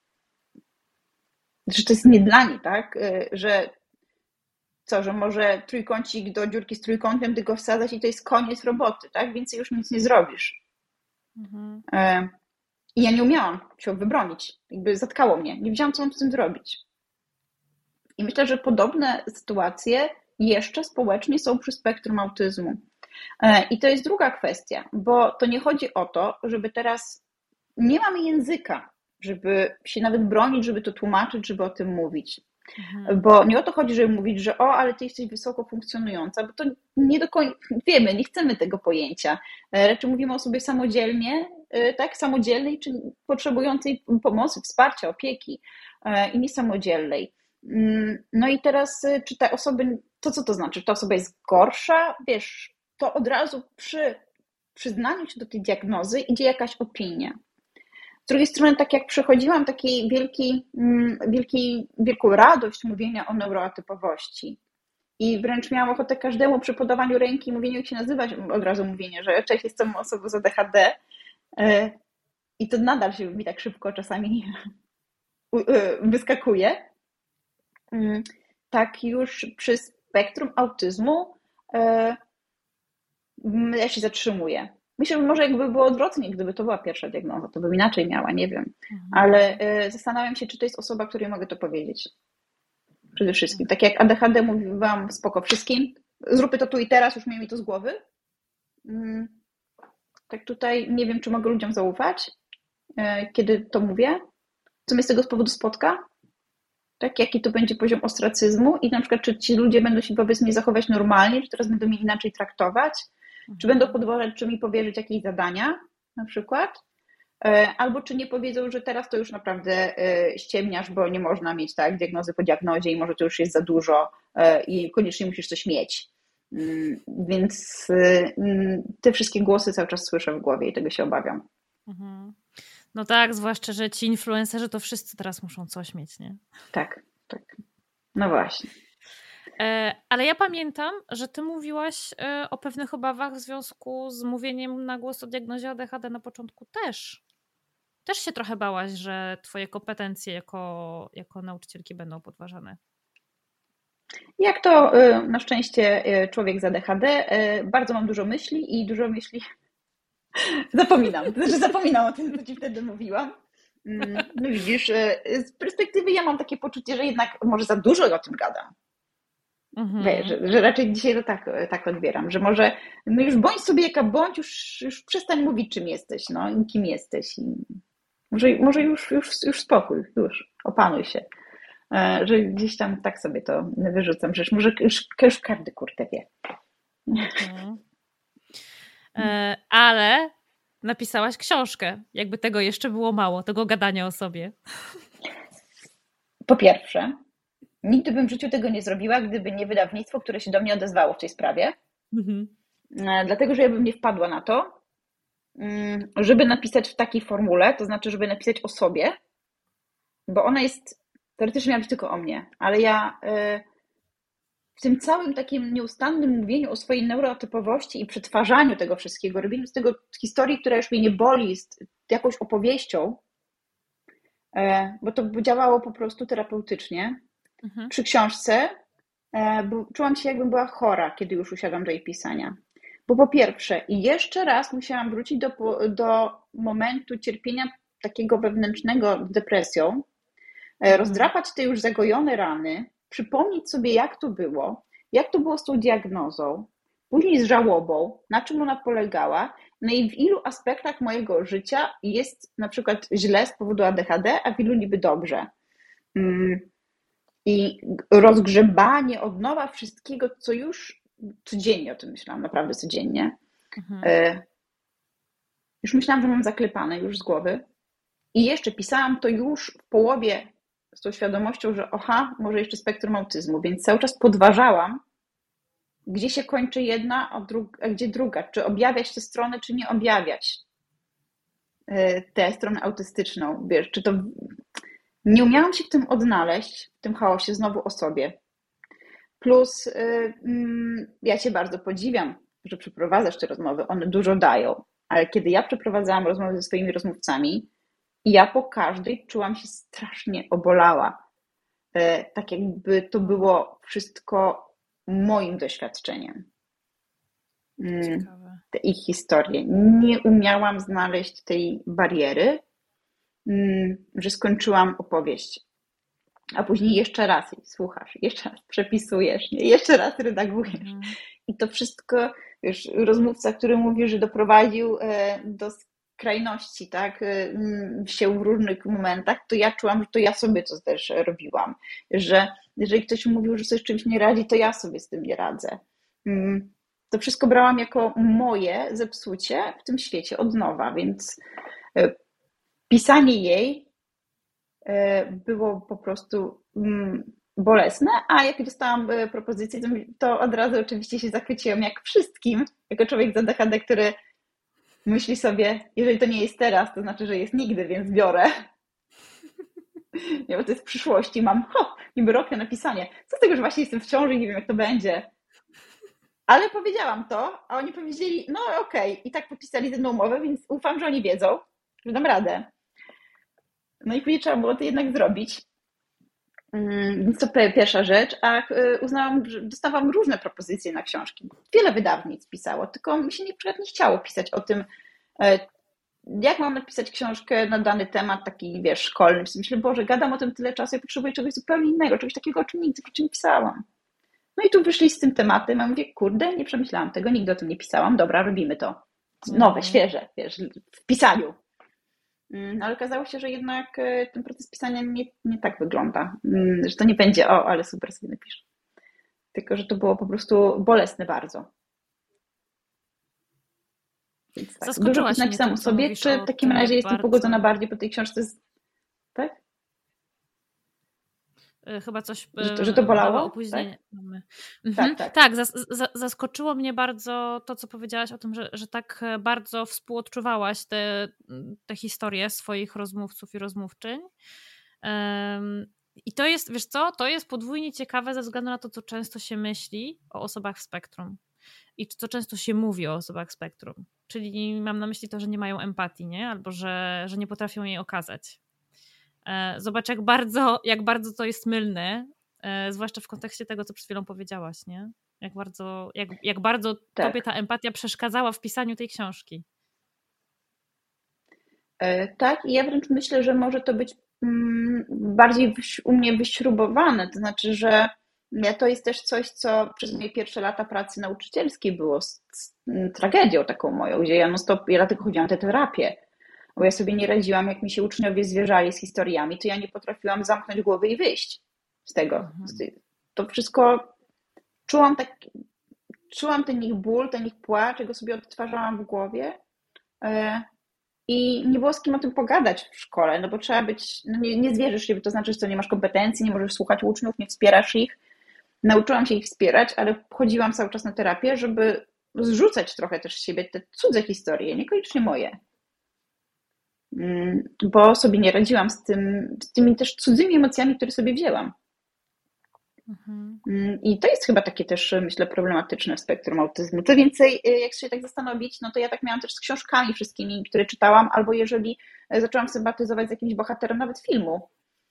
Speaker 1: że to jest nie dla niej, tak, że co, że może trójkącik do dziurki z trójkątem, ty go wsadzać i to jest koniec roboty, tak, więcej już nic nie zrobisz. Mhm. E, I ja nie umiałam się wybronić. Jakby zatkało mnie. Nie wiedziałam, co mam z tym zrobić. I myślę, że podobne sytuacje jeszcze społecznie są przy spektrum autyzmu. I to jest druga kwestia, bo to nie chodzi o to, żeby teraz nie mamy języka, żeby się nawet bronić, żeby to tłumaczyć, żeby o tym mówić. Mhm. Bo nie o to chodzi, żeby mówić, że o, ale ty jesteś wysoko funkcjonująca, bo to nie do końca wiemy, nie chcemy tego pojęcia. Raczej mówimy o sobie samodzielnie, tak, samodzielnej, czy potrzebującej pomocy, wsparcia, opieki i niesamodzielnej. No i teraz, czy te osoby, to co to znaczy? Czy ta osoba jest gorsza? Wiesz, to od razu przy przyznaniu się do tej diagnozy idzie jakaś opinia. Z drugiej strony, tak jak przechodziłam takiej wielkiej, wielkiej, wielką radość mówienia o neuroatypowości i wręcz miałam ochotę każdemu przy podawaniu ręki mówieniu, jak się nazywać, od razu mówienie, że cześć, jestem osobą z A D H D i to nadal się mi tak szybko czasami wyskakuje. Tak już przy spektrum autyzmu e, ja się zatrzymuję. Myślę, że może jakby było odwrotnie, gdyby to była pierwsza diagnoza, to bym inaczej miała, nie wiem. Mhm. Ale e, zastanawiam się, czy to jest osoba, której mogę to powiedzieć. Przede wszystkim. Tak jak A D H D mówiłam, spoko wszystkim, zróbmy to tu i teraz, już mi to z głowy. Mm. Tak tutaj nie wiem, czy mogę ludziom zaufać, e, kiedy to mówię. Co mnie z tego z powodu spotka? Tak, jaki to będzie poziom ostracyzmu i na przykład, czy ci ludzie będą się wobec mnie zachować normalnie, czy teraz będą mnie inaczej traktować, mhm. czy będą podważać, czy mi powierzyć jakieś zadania na przykład, albo czy nie powiedzą, że teraz to już naprawdę ściemniasz, bo nie można mieć tak diagnozy po diagnozie i może to już jest za dużo i koniecznie musisz coś mieć. Więc te wszystkie głosy cały czas słyszę w głowie i tego się obawiam.
Speaker 2: Mhm. No tak, zwłaszcza, że ci influencerzy to wszyscy teraz muszą coś mieć, nie?
Speaker 1: Tak, tak. No właśnie.
Speaker 2: Ale ja pamiętam, że ty mówiłaś o pewnych obawach w związku z mówieniem na głos o diagnozie A D H D na początku też. Też się trochę bałaś, że twoje kompetencje jako, jako nauczycielki będą podważane.
Speaker 1: Jak to na szczęście człowiek z A D H D, bardzo mam dużo myśli i dużo myśli zapominam. To znaczy zapominam o tym, co ci wtedy mówiłam. No widzisz, z perspektywy ja mam takie poczucie, że jednak może za dużo o tym gadam. Mhm. Wiesz, że, że raczej dzisiaj to tak, tak odbieram, że może no już bądź sobie jaka bądź, już, już przestań mówić, czym jesteś, no i kim jesteś. I może może już, już, już spokój, już opanuj się. Że gdzieś tam tak sobie to wyrzucam, że może już, już każdy kurde wie.
Speaker 2: Mhm. E, ale napisałaś książkę, jakby tego jeszcze było mało, tego gadania o sobie.
Speaker 1: Po pierwsze, nigdy bym w życiu tego nie zrobiła, gdyby nie wydawnictwo, które się do mnie odezwało w tej sprawie. Mhm. Dlatego, że ja bym nie wpadła na to, żeby napisać w takiej formule, to znaczy, żeby napisać o sobie, bo ona jest, teoretycznie miała być tylko o mnie, ale ja w tym całym takim nieustannym mówieniu o swojej neurotypowości i przetwarzaniu tego wszystkiego, robieniu z tego historii, która już mnie nie boli, jest jakąś opowieścią, bo to działało po prostu terapeutycznie. Mhm. Przy książce bo czułam się, jakbym była chora, kiedy już usiadłam do jej pisania. Bo po pierwsze, i jeszcze raz musiałam wrócić do, do momentu cierpienia takiego wewnętrznego z depresją, rozdrapać te już zagojone rany, przypomnieć sobie, jak to było, jak to było z tą diagnozą, później z żałobą, na czym ona polegała, no i w ilu aspektach mojego życia jest na przykład źle z powodu A D H D, a w ilu niby dobrze. I rozgrzebanie od nowa wszystkiego, co już codziennie o tym myślałam, naprawdę codziennie. Mhm. Już myślałam, że mam zaklepane już z głowy. I jeszcze pisałam to już w połowie z tą świadomością, że oha, może jeszcze spektrum autyzmu, więc cały czas podważałam, gdzie się kończy jedna, a, dru- a gdzie druga. Czy objawiać tę stronę, czy nie objawiać tę stronę autystyczną. Wiesz, czy to... Nie umiałam się w tym odnaleźć, w tym chaosie znowu o sobie. Plus yy, ja Cię bardzo podziwiam, że przeprowadzasz te rozmowy, one dużo dają, ale kiedy ja przeprowadzałam rozmowy ze swoimi rozmówcami, ja po każdej czułam się strasznie obolała. Yy, tak jakby to było wszystko moim doświadczeniem. Yy, te ich historie. Nie umiałam znaleźć tej bariery, że skończyłam opowieść, a później jeszcze raz jej słuchasz, jeszcze raz przepisujesz, nie? Jeszcze raz redagujesz. Mm. I to wszystko, już rozmówca, który mówi, że doprowadził do skrajności, tak, się w różnych momentach, to ja czułam, że to ja sobie to też robiłam, że jeżeli ktoś mówił, że sobie z czymś nie radzi, to ja sobie z tym nie radzę. To wszystko brałam jako moje zepsucie w tym świecie od nowa, więc pisanie jej było po prostu bolesne, a jak dostałam propozycję, to od razu oczywiście się zachwyciłam jak wszystkim, jako człowiek z A D H D, który myśli sobie, jeżeli to nie jest teraz, to znaczy, że jest nigdy, więc biorę. Nie, bo to jest w przyszłości, mam ho, niby rok na napisanie. Co z tego, że właśnie jestem w ciąży i nie wiem, jak to będzie. Ale powiedziałam to, a oni powiedzieli, no okej, okay. I tak podpisali ze mną umowę, więc ufam, że oni wiedzą, że dam radę. No i później trzeba było to jednak zrobić. Więc to pierwsza rzecz, a uznałam, że dostawałam różne propozycje na książki. Wiele wydawnictw pisało, tylko mi się na przykład nie chciało pisać o tym, jak mam napisać książkę na dany temat, taki, wiesz, szkolny. Myślę, Boże, gadam o tym tyle czasu, ja potrzebuję czegoś zupełnie innego, czegoś takiego, o czym nigdy o czym nie pisałam. No i tu wyszli z tym tematem, a mówię, kurde, nie przemyślałam tego, nigdy o tym nie pisałam, dobra, robimy to. Nowe, świeże, wiesz, w pisaniu. Ale okazało się, że jednak ten proces pisania nie, nie tak wygląda, że to nie będzie, o, ale super sobie napiszę. Tylko, że to było po prostu bolesne bardzo. Więc tak, dużo napisałam o sobie, czy w takim razie jestem bardzo... pogodzona bardziej po tej książce, z... tak?
Speaker 2: Chyba coś,
Speaker 1: że to, że to bolało?
Speaker 2: Opóźnienie.
Speaker 1: Tak, tak, tak.
Speaker 2: tak zas, zaskoczyło mnie bardzo to, co powiedziałaś o tym, że, że tak bardzo współodczuwałaś te, te historie swoich rozmówców i rozmówczyń. Um, I to jest, wiesz co, to jest podwójnie ciekawe ze względu na to, co często się myśli o osobach w spektrum i co często się mówi o osobach w spektrum. Czyli mam na myśli to, że nie mają empatii, nie? Albo że, że nie potrafią jej okazać. Zobacz, jak bardzo, jak bardzo to jest mylne, zwłaszcza w kontekście tego, co przed chwilą powiedziałaś, nie? Jak bardzo, jak, jak bardzo tak. Tobie ta empatia przeszkadzała w pisaniu tej książki.
Speaker 1: Tak, i ja wręcz myślę, że może to być bardziej u mnie wyśrubowane, to znaczy, że to jest też coś, co przez moje pierwsze lata pracy nauczycielskiej było z, z tragedią taką moją, gdzie ja non stop, ja dlatego chodziłam na tę terapię, bo ja sobie nie radziłam, jak mi się uczniowie zwierzali z historiami, to ja nie potrafiłam zamknąć głowy i wyjść z tego. Mhm. To wszystko czułam tak, czułam ten ich ból, ten ich płacz, czego sobie odtwarzałam w głowie i nie było z kim o tym pogadać w szkole, no bo trzeba być, no nie, nie zwierzysz się, to znaczy, że nie masz kompetencji, nie możesz słuchać uczniów, nie wspierasz ich. Nauczyłam się ich wspierać, ale chodziłam cały czas na terapię, żeby zrzucać trochę też z siebie te cudze historie, niekoniecznie moje. Bo sobie nie radziłam z, tym, z tymi też cudzymi emocjami, które sobie wzięłam. Mhm. I to jest chyba takie też, myślę, problematyczne w spektrum autyzmu. Co więcej, jak się tak zastanowić, no to ja tak miałam też z książkami wszystkimi, które czytałam, albo jeżeli zaczęłam sympatyzować z jakimś bohaterem nawet filmu,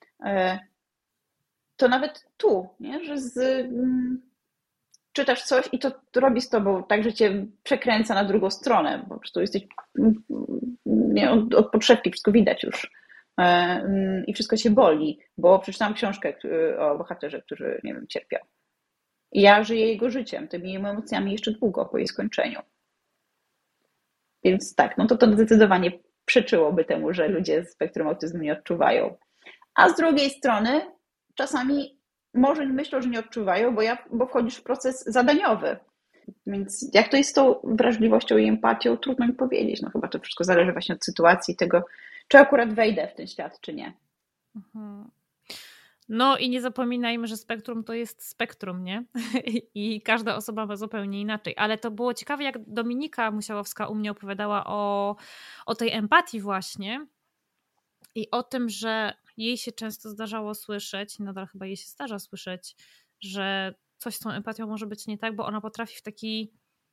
Speaker 1: to nawet tu, nie? Że z, czytasz coś i to robi z tobą tak, że cię przekręca na drugą stronę, bo po prostu jesteś nie, od, od podszewki, wszystko widać już i wszystko się boli, bo przeczytałam książkę o bohaterze, który, nie wiem, cierpiał. I ja żyję jego życiem, tymi emocjami jeszcze długo po jej skończeniu. Więc tak, no to to zdecydowanie przeczyłoby temu, że ludzie z spektrum autyzmu nie odczuwają. A z drugiej strony czasami może myślą, że nie odczuwają, bo, ja, bo wchodzisz w proces zadaniowy. Więc jak to jest z tą wrażliwością i empatią, trudno mi powiedzieć. No chyba to wszystko zależy właśnie od sytuacji, tego, czy akurat wejdę w ten świat, czy nie.
Speaker 2: Mhm. No i nie zapominajmy, że spektrum to jest spektrum, nie? I każda osoba ma zupełnie inaczej. Ale to było ciekawe, jak Dominika Musiałowska u mnie opowiadała o, o tej empatii właśnie i o tym, że jej się często zdarzało słyszeć, nadal chyba jej się zdarza słyszeć, że coś z tą empatią może być nie tak, bo ona potrafi w taki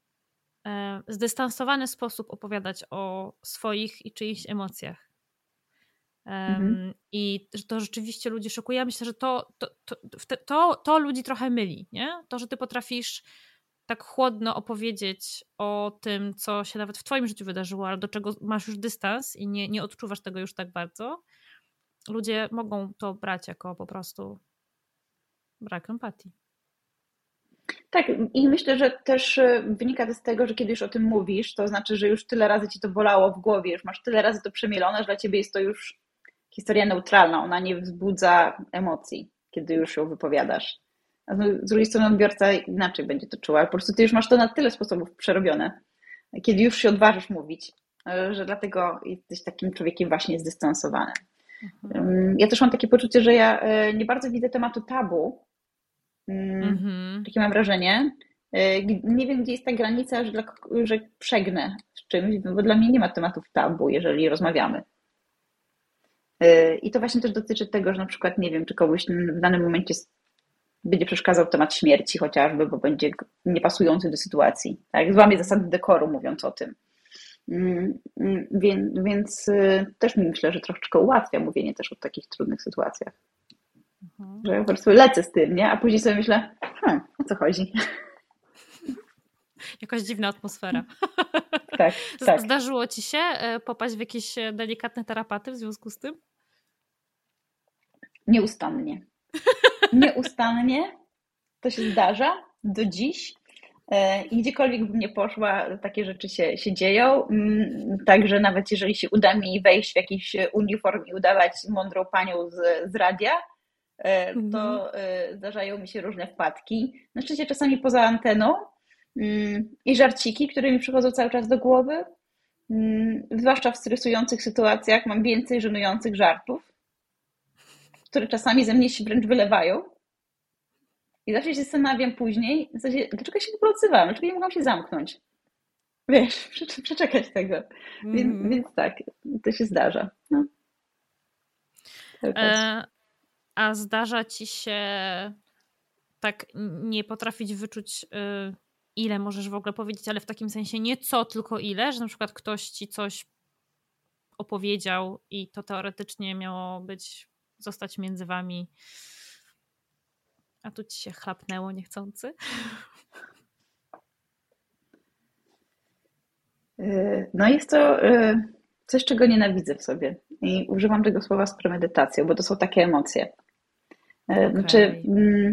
Speaker 2: e, zdystansowany sposób opowiadać o swoich i czyichś emocjach. Um, mhm. I to rzeczywiście ludzi szokuje. Ja myślę, że to, to, to, to, to ludzi trochę myli, nie? To, że ty potrafisz tak chłodno opowiedzieć o tym, co się nawet w twoim życiu wydarzyło, ale do czego masz już dystans i nie, nie odczuwasz tego już tak bardzo. Ludzie mogą to brać jako po prostu brak empatii.
Speaker 1: Tak, i myślę, że też wynika to z tego, że kiedy już o tym mówisz, to znaczy, że już tyle razy ci to bolało w głowie, już masz tyle razy to przemielone, że dla ciebie jest to już historia neutralna, ona nie wzbudza emocji, kiedy już ją wypowiadasz. A z drugiej strony odbiorca inaczej będzie to czuł, ale po prostu ty już masz to na tyle sposobów przerobione, kiedy już się odważysz mówić, że dlatego jesteś takim człowiekiem właśnie zdystansowanym. Mhm. Ja też mam takie poczucie, że ja nie bardzo widzę tematu tabu. Mhm. Takie mam wrażenie. Nie wiem, gdzie jest ta granica, że, dla, że przegnę z czymś, bo dla mnie nie ma tematów tabu, jeżeli rozmawiamy. I to właśnie też dotyczy tego, że na przykład nie wiem, czy komuś w danym momencie będzie przeszkadzał temat śmierci chociażby, bo będzie niepasujący do sytuacji. Tak? Złamie zasady dekoru, mówiąc o tym. Więc, więc też myślę, że troszeczkę ułatwia mówienie też o takich trudnych sytuacjach.
Speaker 2: Mhm.
Speaker 1: Że po prostu lecę z tym, nie? A później sobie myślę, hmm, o co chodzi?
Speaker 2: Jakaś dziwna atmosfera.
Speaker 1: Tak, tak.
Speaker 2: Zdarzyło ci się popaść w jakieś delikatne tarapaty w związku z tym?
Speaker 1: Nieustannie. Nieustannie to się zdarza do dziś. I gdziekolwiek bym nie poszła, takie rzeczy się, się dzieją. Także nawet jeżeli się uda mi wejść w jakiś uniform i udawać mądrą panią z, z radia, to mhm. zdarzają mi się różne wpadki. Na szczęście czasami poza anteną i żarciki, które mi przychodzą cały czas do głowy. Zwłaszcza w stresujących sytuacjach mam więcej żenujących żartów, które czasami ze mnie się wręcz wylewają. I zawsze się zastanawiam później, w zasadzie, dlaczego ja się w ogóle odzywałam, dlaczego nie mogłam się zamknąć. Wiesz, przeczekać tego. Mm. Więc, więc tak, to się zdarza. No.
Speaker 2: E, a zdarza ci się tak nie potrafić wyczuć, ile możesz w ogóle powiedzieć, ale w takim sensie nie co, tylko ile, że na przykład ktoś ci coś opowiedział i to teoretycznie miało być, zostać między wami, a tu ci się chlapnęło niechcący?
Speaker 1: No jest to coś, czego nienawidzę w sobie i używam tego słowa z premedytacją, bo to są takie emocje. Okay. Znaczy,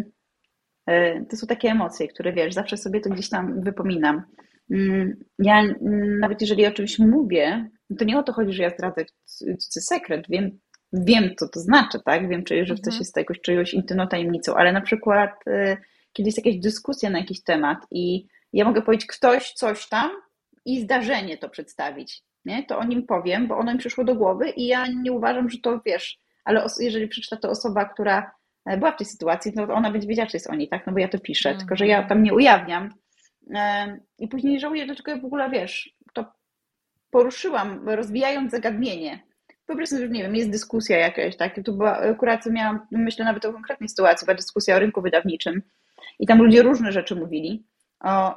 Speaker 1: to są takie emocje, które wiesz, zawsze sobie to gdzieś tam wypominam. Ja nawet jeżeli o czymś mówię, to nie o to chodzi, że ja zdradzę cudzy sekret, wiem, wiem co to znaczy, tak? Wiem, czy, że w coś jest jakoś czyjąś intymną tajemnicą, ale na przykład kiedy jest jakaś dyskusja na jakiś temat i ja mogę powiedzieć ktoś coś tam i zdarzenie to przedstawić, nie? To o nim powiem, bo ono mi przyszło do głowy i ja nie uważam, że to wiesz, ale jeżeli przeczyta to osoba, która była w tej sytuacji, no to ona będzie wiedziała, czy jest o niej, tak? No bo ja to piszę, mm. tylko że ja tam nie ujawniam. I później żałuję, dlaczego ja w ogóle, wiesz, to poruszyłam, rozwijając zagadnienie. Po prostu, nie wiem, jest dyskusja jakaś, tak? I tu była, akurat miałam, myślę nawet o konkretnej sytuacji, była dyskusja o rynku wydawniczym i tam ludzie różne rzeczy mówili o,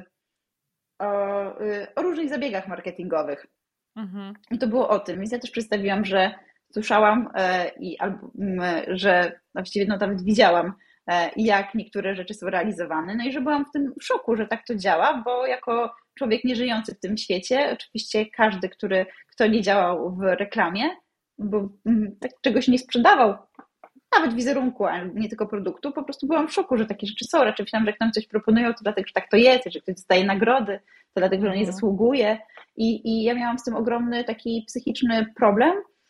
Speaker 1: o, o różnych zabiegach marketingowych. Mm-hmm. I to było o tym. Więc ja też przedstawiłam, że słyszałam i albo, że właściwie no, nawet widziałam, jak niektóre rzeczy są realizowane. No i że byłam w tym szoku, że tak to działa, bo jako człowiek nieżyjący w tym świecie, oczywiście każdy, który, kto nie działał w reklamie, bo tak czegoś nie sprzedawał, nawet wizerunku, a nie tylko produktu, po prostu byłam w szoku, że takie rzeczy są. Raczej myślałam, że jak nam coś proponują, to dlatego, że tak to jest, że ktoś dostaje nagrody, to dlatego, że on nie zasługuje. I, I ja miałam z tym ogromny taki psychiczny problem,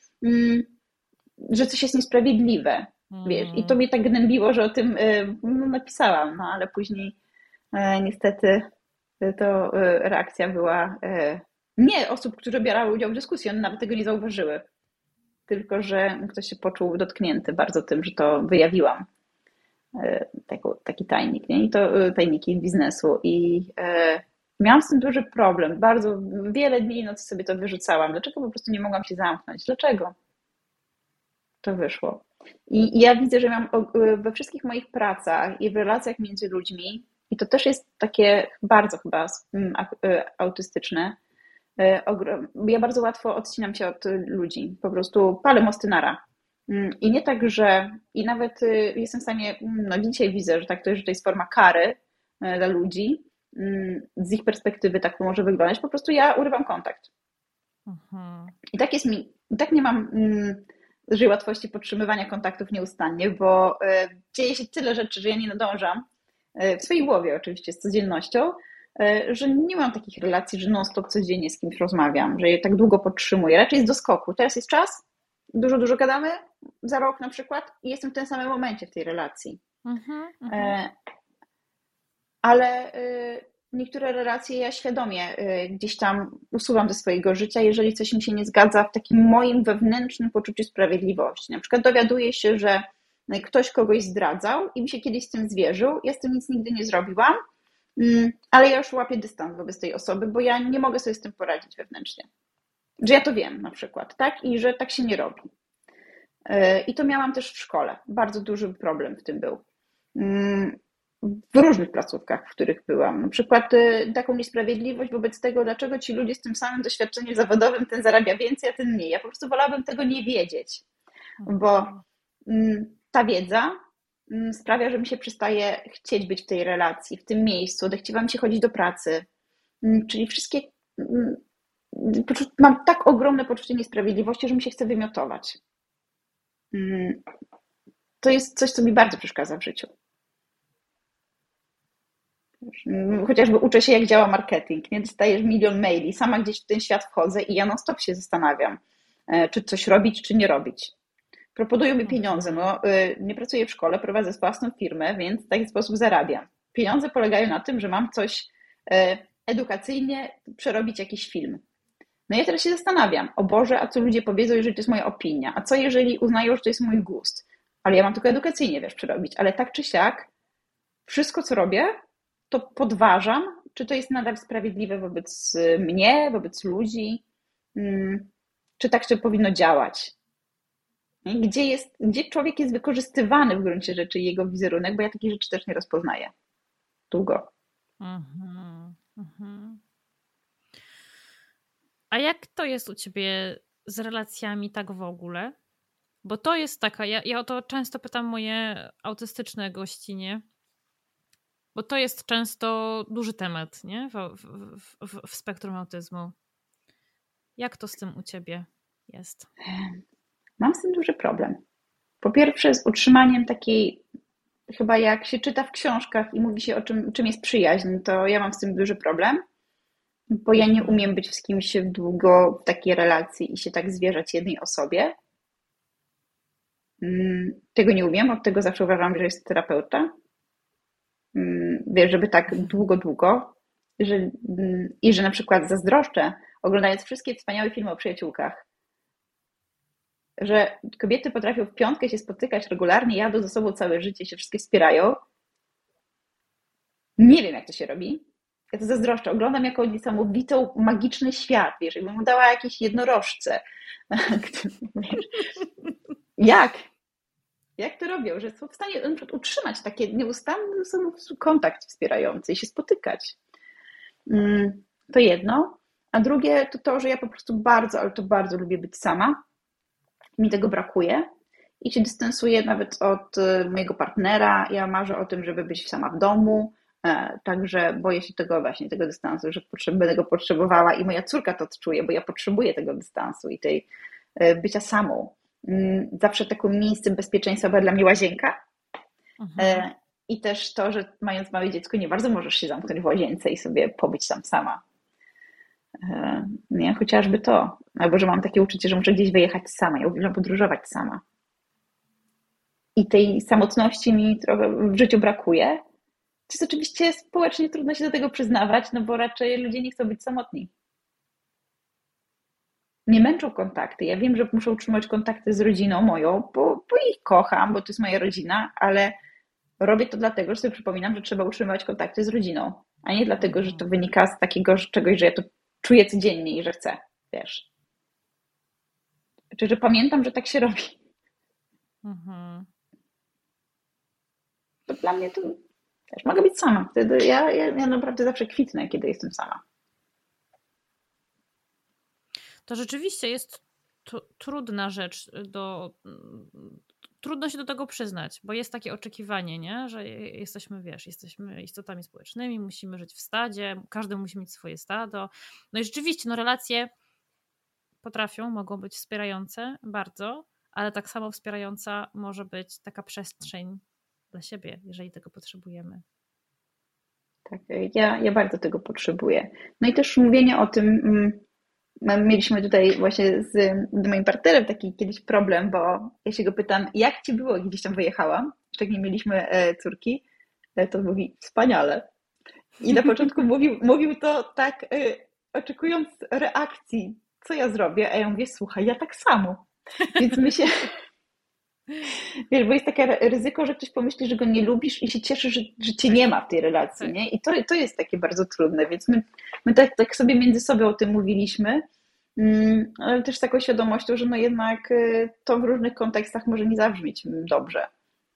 Speaker 1: że coś jest niesprawiedliwe, wiesz, i to mnie tak gnębiło, że o tym no, napisałam, no ale później niestety to reakcja była nie osób, które bierały udział w dyskusji, one nawet tego nie zauważyły, tylko że ktoś się poczuł dotknięty bardzo tym, że to wyjawiłam, taki tajnik, nie? I to tajniki biznesu i miałam z tym duży problem, bardzo wiele dni i nocy sobie to wyrzucałam, dlaczego po prostu nie mogłam się zamknąć, dlaczego? To wyszło. I, I ja widzę, że mam we wszystkich moich pracach i w relacjach między ludźmi, i to też jest takie bardzo chyba autystyczne, ja bardzo łatwo odcinam się od ludzi, po prostu palę mosty nara. I nie tak, że i nawet jestem w stanie, no dzisiaj widzę, że tak to, że to jest forma kary dla ludzi, z ich perspektywy tak to może wyglądać, po prostu ja urywam kontakt. Mhm. I tak jest mi, tak nie mam dużej łatwości podtrzymywania kontaktów nieustannie, bo dzieje się tyle rzeczy, że ja nie nadążam, w swojej głowie oczywiście z codziennością, że nie mam takich relacji, że non-stop codziennie z kimś rozmawiam, że je tak długo podtrzymuję. Raczej jest do skoku. Teraz jest czas, dużo, dużo gadamy, za rok na przykład i jestem w tym samym momencie w tej relacji. Mhm, mhm. Ale niektóre relacje ja świadomie gdzieś tam usuwam ze swojego życia, jeżeli coś mi się nie zgadza w takim moim wewnętrznym poczuciu sprawiedliwości. Na przykład dowiaduję się, że ktoś kogoś zdradzał i mi się kiedyś z tym zwierzył, ja z tym nic nigdy nie zrobiłam, ale ja już łapię dystans wobec tej osoby, bo ja nie mogę sobie z tym poradzić wewnętrznie. Że ja to wiem na przykład, tak? I że tak się nie robi. I to miałam też w szkole. Bardzo duży problem w tym był. W różnych placówkach, w których byłam. Na przykład taką niesprawiedliwość wobec tego, dlaczego ci ludzie z tym samym doświadczeniem zawodowym, ten zarabia więcej, a ten mniej. Ja po prostu wolałabym tego nie wiedzieć, bo ta wiedza sprawia, że mi się przestaje chcieć być w tej relacji, w tym miejscu, odechciewa mi się chodzić do pracy. Czyli wszystkie... Mam tak ogromne poczucie niesprawiedliwości, że mi się chce wymiotować. To jest coś, co mi bardzo przeszkadza w życiu. Chociażby uczę się, jak działa marketing. Nie dostajesz milion maili, sama gdzieś w ten świat wchodzę i ja non stop się zastanawiam, czy coś robić, czy nie robić. Proponują mi pieniądze. No, nie pracuję w szkole, prowadzę własną firmę, więc w taki sposób zarabiam. Pieniądze polegają na tym, że mam coś edukacyjnie przerobić jakiś film. No ja teraz się zastanawiam, o Boże, a co ludzie powiedzą, jeżeli to jest moja opinia? A co jeżeli uznają, że to jest mój gust? Ale ja mam tylko edukacyjnie, wiesz, przerobić. Ale tak czy siak, wszystko co robię, to podważam, czy to jest nadal sprawiedliwe wobec mnie, wobec ludzi, czy tak to powinno działać. Gdzie, jest, gdzie człowiek jest wykorzystywany w gruncie rzeczy, jego wizerunek, bo ja takich rzeczy też nie rozpoznaję. Długo.
Speaker 2: Mhm, mhm. A jak to jest u ciebie z relacjami tak w ogóle? Bo to jest taka, ja, ja o to często pytam moje autystyczne gościnie, bo to jest często duży temat, nie? W, w, w, w spektrum autyzmu. Jak to z tym u ciebie jest?
Speaker 1: Mam z tym duży problem. Po pierwsze z utrzymaniem takiej, chyba jak się czyta w książkach i mówi się o czym, czym jest przyjaźń, to ja mam z tym duży problem, bo ja nie umiem być z kimś długo w takiej relacji i się tak zwierzać jednej osobie. Tego nie umiem, od tego zawsze uważam, że jest terapeuta. Wiesz, żeby tak długo, długo. Że, I że na przykład zazdroszczę, oglądając wszystkie wspaniałe filmy o przyjaciółkach, że kobiety potrafią w piątkę się spotykać regularnie, jadą ze sobą całe życie, się wszystkie wspierają. Nie wiem, jak to się robi. Ja to zazdroszczę. Oglądam jako niesamowitą, magiczny świat, wiesz, jakbym mu dała jakieś jednorożce. Jak? Jak to robią? Że są w stanie na przykład utrzymać taki nieustanny kontakt wspierający i się spotykać. To jedno. A drugie to to, że ja po prostu bardzo, ale to bardzo lubię być sama. Mi tego brakuje i się dystansuję nawet od mojego partnera. Ja marzę o tym, żeby być sama w domu, także boję się tego właśnie, tego dystansu, że będę go potrzebowała i moja córka to odczuje, bo ja potrzebuję tego dystansu i tej bycia samą. Zawsze takim miejscem bezpieczeństwa była dla mnie łazienka. Mhm. I też to, że mając małe dziecko nie bardzo możesz się zamknąć w łazience i sobie pobyć tam sama. Nie, chociażby to. Albo, że mam takie uczucie, że muszę gdzieś wyjechać sama. Ja uwielbiam podróżować sama. I tej samotności mi trochę w życiu brakuje. To jest oczywiście społecznie trudno się do tego przyznawać, no bo raczej ludzie nie chcą być samotni. Mnie męczą kontakty. Ja wiem, że muszę utrzymać kontakty z rodziną moją, bo, bo ich kocham, bo to jest moja rodzina, ale robię to dlatego, że sobie przypominam, że trzeba utrzymywać kontakty z rodziną, a nie dlatego, że to wynika z takiego czegoś, że ja to czuję codziennie i że chcę, wiesz. Czy że pamiętam, że tak się robi. Mhm. To dla mnie to też mogę być sama. Wtedy ja, ja, ja naprawdę zawsze kwitnę, kiedy jestem sama.
Speaker 2: To rzeczywiście jest t- trudna rzecz, do, trudno się do tego przyznać, bo jest takie oczekiwanie, nie? Że jesteśmy, wiesz, jesteśmy istotami społecznymi, musimy żyć w stadzie, każdy musi mieć swoje stado. No i rzeczywiście, no relacje potrafią, mogą być wspierające bardzo, ale tak samo wspierająca może być taka przestrzeń dla siebie, jeżeli tego potrzebujemy.
Speaker 1: Tak, ja, ja bardzo tego potrzebuję. No i też mówienie o tym, mieliśmy tutaj właśnie z, z moim partnerem taki kiedyś problem, bo ja się go pytam, jak ci było, gdzieś tam wyjechałam, jeszcze jak nie mieliśmy córki, to mówi wspaniale. I na początku mówił, mówił to tak, oczekując reakcji, co ja zrobię, a ja mówię, słuchaj, ja tak samo. Więc my się... Wiesz, bo jest takie ryzyko, że ktoś pomyśli, że go nie lubisz i się cieszy, że, że cię nie ma w tej relacji, nie? I to, to jest takie bardzo trudne, więc my, my tak, tak sobie między sobą o tym mówiliśmy, ale też z taką świadomością, że no jednak to w różnych kontekstach może nie zabrzmieć dobrze.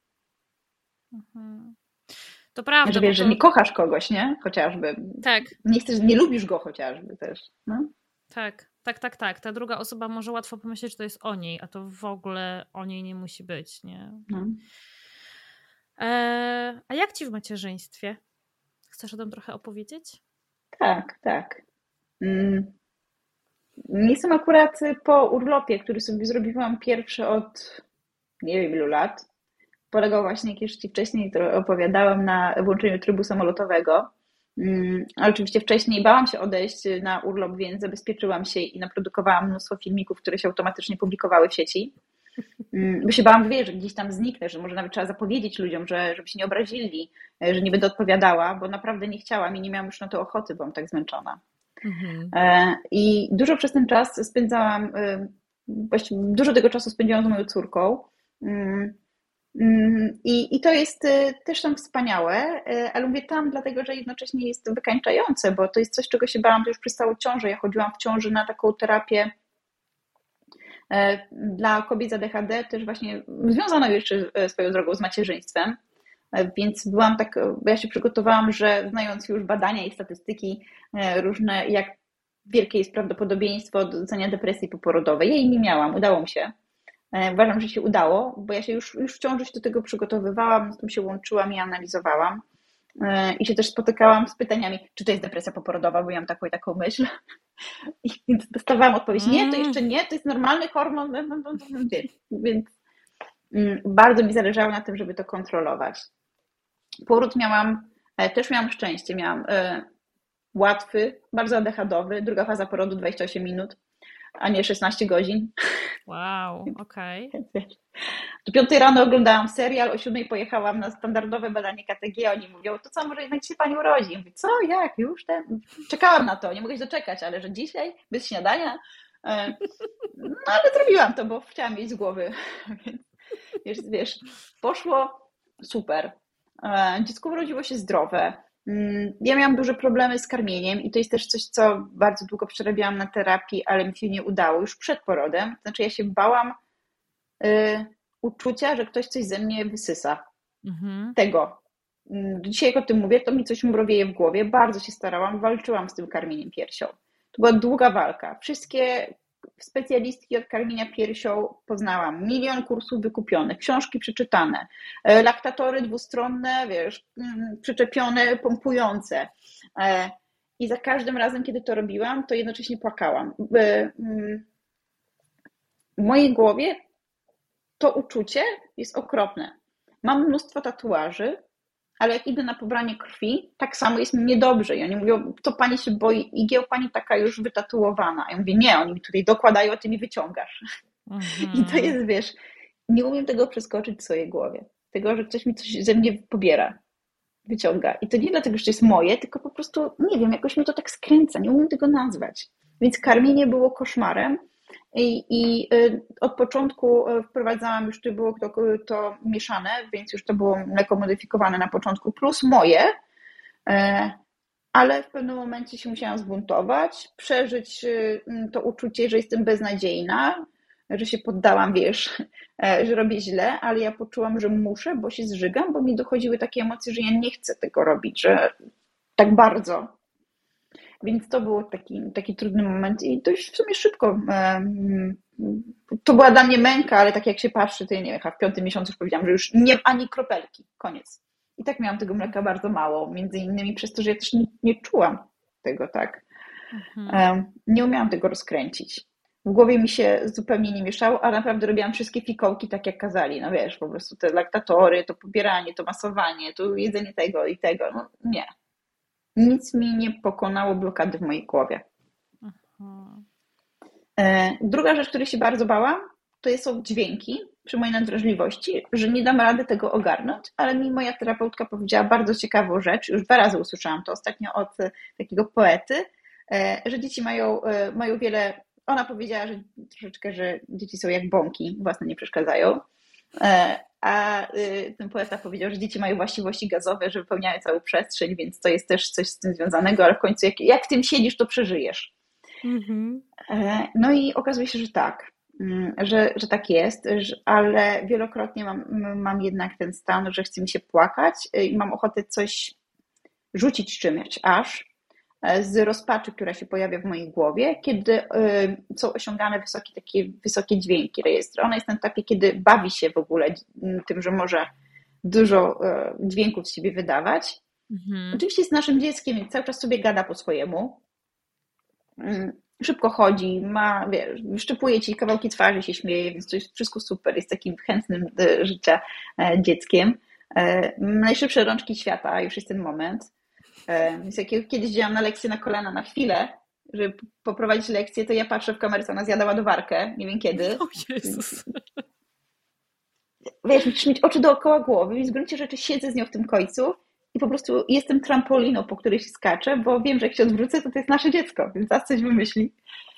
Speaker 2: Mhm. To prawda.
Speaker 1: Że wiesz,
Speaker 2: to...
Speaker 1: że nie kochasz kogoś, nie? Chociażby.
Speaker 2: Tak.
Speaker 1: Nie chcesz, nie lubisz go chociażby też. No?
Speaker 2: Tak, tak, tak, tak. Ta druga osoba może łatwo pomyśleć, że to jest o niej, a to w ogóle o niej nie musi być, nie?
Speaker 1: No.
Speaker 2: Eee, a jak ci w macierzyństwie? Chcesz o tym trochę opowiedzieć?
Speaker 1: Tak, tak. Mm. Jestem akurat po urlopie, który sobie zrobiłam pierwszy od nie wiem ilu lat. Polegał właśnie, jak już Ci wcześniej opowiadałam, na włączeniu trybu samolotowego. Ale oczywiście wcześniej bałam się odejść na urlop, więc zabezpieczyłam się i naprodukowałam mnóstwo filmików, które się automatycznie publikowały w sieci. Bo się bałam, wie, że gdzieś tam zniknę, że może nawet trzeba zapowiedzieć ludziom, że, żeby się nie obrazili, że nie będę odpowiadała, bo naprawdę nie chciałam i nie miałam już na to ochoty, byłam tak zmęczona. Mhm. I dużo przez ten czas spędzałam, właściwie dużo tego czasu spędziłam z moją córką. I, I to jest też tam wspaniałe, ale mówię tam dlatego, że jednocześnie jest wykańczające, bo to jest coś, czego się bałam już przez całą ciążę. Ja chodziłam w ciąży na taką terapię dla kobiet z A D H D, też właśnie związaną jeszcze swoją drogą z macierzyństwem. Więc byłam tak, bo ja się przygotowałam, że znając już badania i statystyki różne, jak wielkie jest prawdopodobieństwo odrzucenia depresji poporodowej. Ja jej nie miałam, udało mi się. Uważam, że się udało, bo ja się już, już w ciąży się do tego przygotowywałam, z tym się łączyłam i analizowałam. I się też spotykałam z pytaniami, czy to jest depresja poporodowa, bo ja mam taką i taką myśl. I więc dostawałam odpowiedź, nie, to jeszcze nie, to jest normalny hormon, więc bardzo mi zależało na tym, żeby to kontrolować. Poród miałam, też miałam szczęście, miałam łatwy, bardzo adechadowy, druga faza porodu dwadzieścia osiem minut, a nie szesnaście godzin.
Speaker 2: Wow, okej. Okay.
Speaker 1: Do piątej rano oglądałam serial, o siódmej pojechałam na standardowe badanie K T G, oni mówią, to co, może jednak się pani urodzi? Ja mówię, co, jak, już? Ten? Czekałam na to, nie mogę się doczekać, ale że dzisiaj, bez śniadania? No ale zrobiłam to, bo chciałam mieć z głowy. Więc wiesz, poszło super. Dziecko urodziło się zdrowe. Ja miałam duże problemy z karmieniem i to jest też coś, co bardzo długo przerabiałam na terapii, ale mi się nie udało już przed porodem. Znaczy ja się bałam y, uczucia, że ktoś coś ze mnie wysysa. Mhm. Tego. Dzisiaj jak o tym mówię, to mi coś mrowieje w głowie. Bardzo się starałam, walczyłam z tym karmieniem piersią. To była długa walka. Wszystkie specjalistki od karmienia piersią poznałam. Milion kursów wykupionych, książki przeczytane, laktatory dwustronne, wiesz, przyczepione, pompujące. I za każdym razem, kiedy to robiłam, to jednocześnie płakałam. W mojej głowie to uczucie jest okropne. Mam mnóstwo tatuaży, ale jak idę na pobranie krwi, tak samo jest mi niedobrze. I oni mówią, to pani się boi, igieł pani taka już wytatuowana. Ja mówię, nie, oni mi tutaj dokładają, a ty mi wyciągasz. Mhm. I to jest, wiesz, nie umiem tego przeskoczyć w swojej głowie. Tego, że ktoś mi coś ze mnie pobiera, wyciąga. I to nie dlatego, że to jest moje, tylko po prostu, nie wiem, jakoś mnie to tak skręca, nie umiem tego nazwać. Więc karmienie było koszmarem. I, i od początku wprowadzałam, już to było to, to mieszane, więc już to było mleko modyfikowane na początku, plus moje, ale w pewnym momencie się musiałam zbuntować, przeżyć to uczucie, że jestem beznadziejna, że się poddałam, wiesz, że robię źle, ale ja poczułam, że muszę, bo się zżygam, bo mi dochodziły takie emocje, że ja nie chcę tego robić, że tak bardzo. Więc to był taki, taki trudny moment i dość w sumie szybko. To była dla mnie męka, ale tak jak się patrzy, to ja nie wiem, w piątym miesiącu już powiedziałam, że już nie ani kropelki, koniec. I tak miałam tego mleka bardzo mało, między innymi przez to, że ja też nie, nie czułam tego, tak. Mhm. Nie umiałam tego rozkręcić. W głowie mi się zupełnie nie mieszało, a naprawdę robiłam wszystkie fikołki tak jak kazali. No wiesz, po prostu te laktatory, to pobieranie, to masowanie, to jedzenie tego i tego. No nie. Nic mi nie pokonało blokady w mojej głowie. Aha. Druga rzecz, której się bardzo bałam, to są dźwięki przy mojej nadwrażliwości, że nie dam rady tego ogarnąć, ale mi moja terapeutka powiedziała bardzo ciekawą rzecz, już dwa razy usłyszałam to ostatnio od takiego poety, że dzieci mają, mają wiele, ona powiedziała, że troszeczkę, że dzieci są jak bąki, własne nie przeszkadzają, a ten poeta powiedział, że dzieci mają właściwości gazowe, że wypełniają całą przestrzeń, więc to jest też coś z tym związanego, ale w końcu jak, jak w tym siedzisz, to przeżyjesz. Mm-hmm. No i okazuje się, że tak, że, że tak jest, ale wielokrotnie mam, mam jednak ten stan, że chce mi się płakać i mam ochotę coś rzucić czymś aż, z rozpaczy, która się pojawia w mojej głowie, kiedy są osiągane wysokie, takie wysokie dźwięki rejestru. Ona jest na etapie, kiedy bawi się w ogóle tym, że może dużo dźwięków z siebie wydawać. Mhm. Oczywiście jest naszym dzieckiem, więc cały czas sobie gada po swojemu. Szybko chodzi, ma, wiesz, wyszczepuje ci kawałki twarzy, się śmieje, więc to jest wszystko super. Jest takim chętnym do życia dzieckiem. Najszybsze rączki świata, już jest ten moment. Więc jak kiedyś działam na lekcję na kolana na chwilę, żeby poprowadzić lekcję, to ja patrzę w kamerce, ona zjada ładowarkę, nie wiem kiedy.
Speaker 2: O Jezus.
Speaker 1: Wiesz, musisz mieć oczy dookoła głowy, więc w gruncie rzeczy siedzę z nią w tym końcu i po prostu jestem trampoliną, po której się skaczę, bo wiem, że jak się odwrócę, to to jest nasze dziecko, więc zaraz coś wymyśli.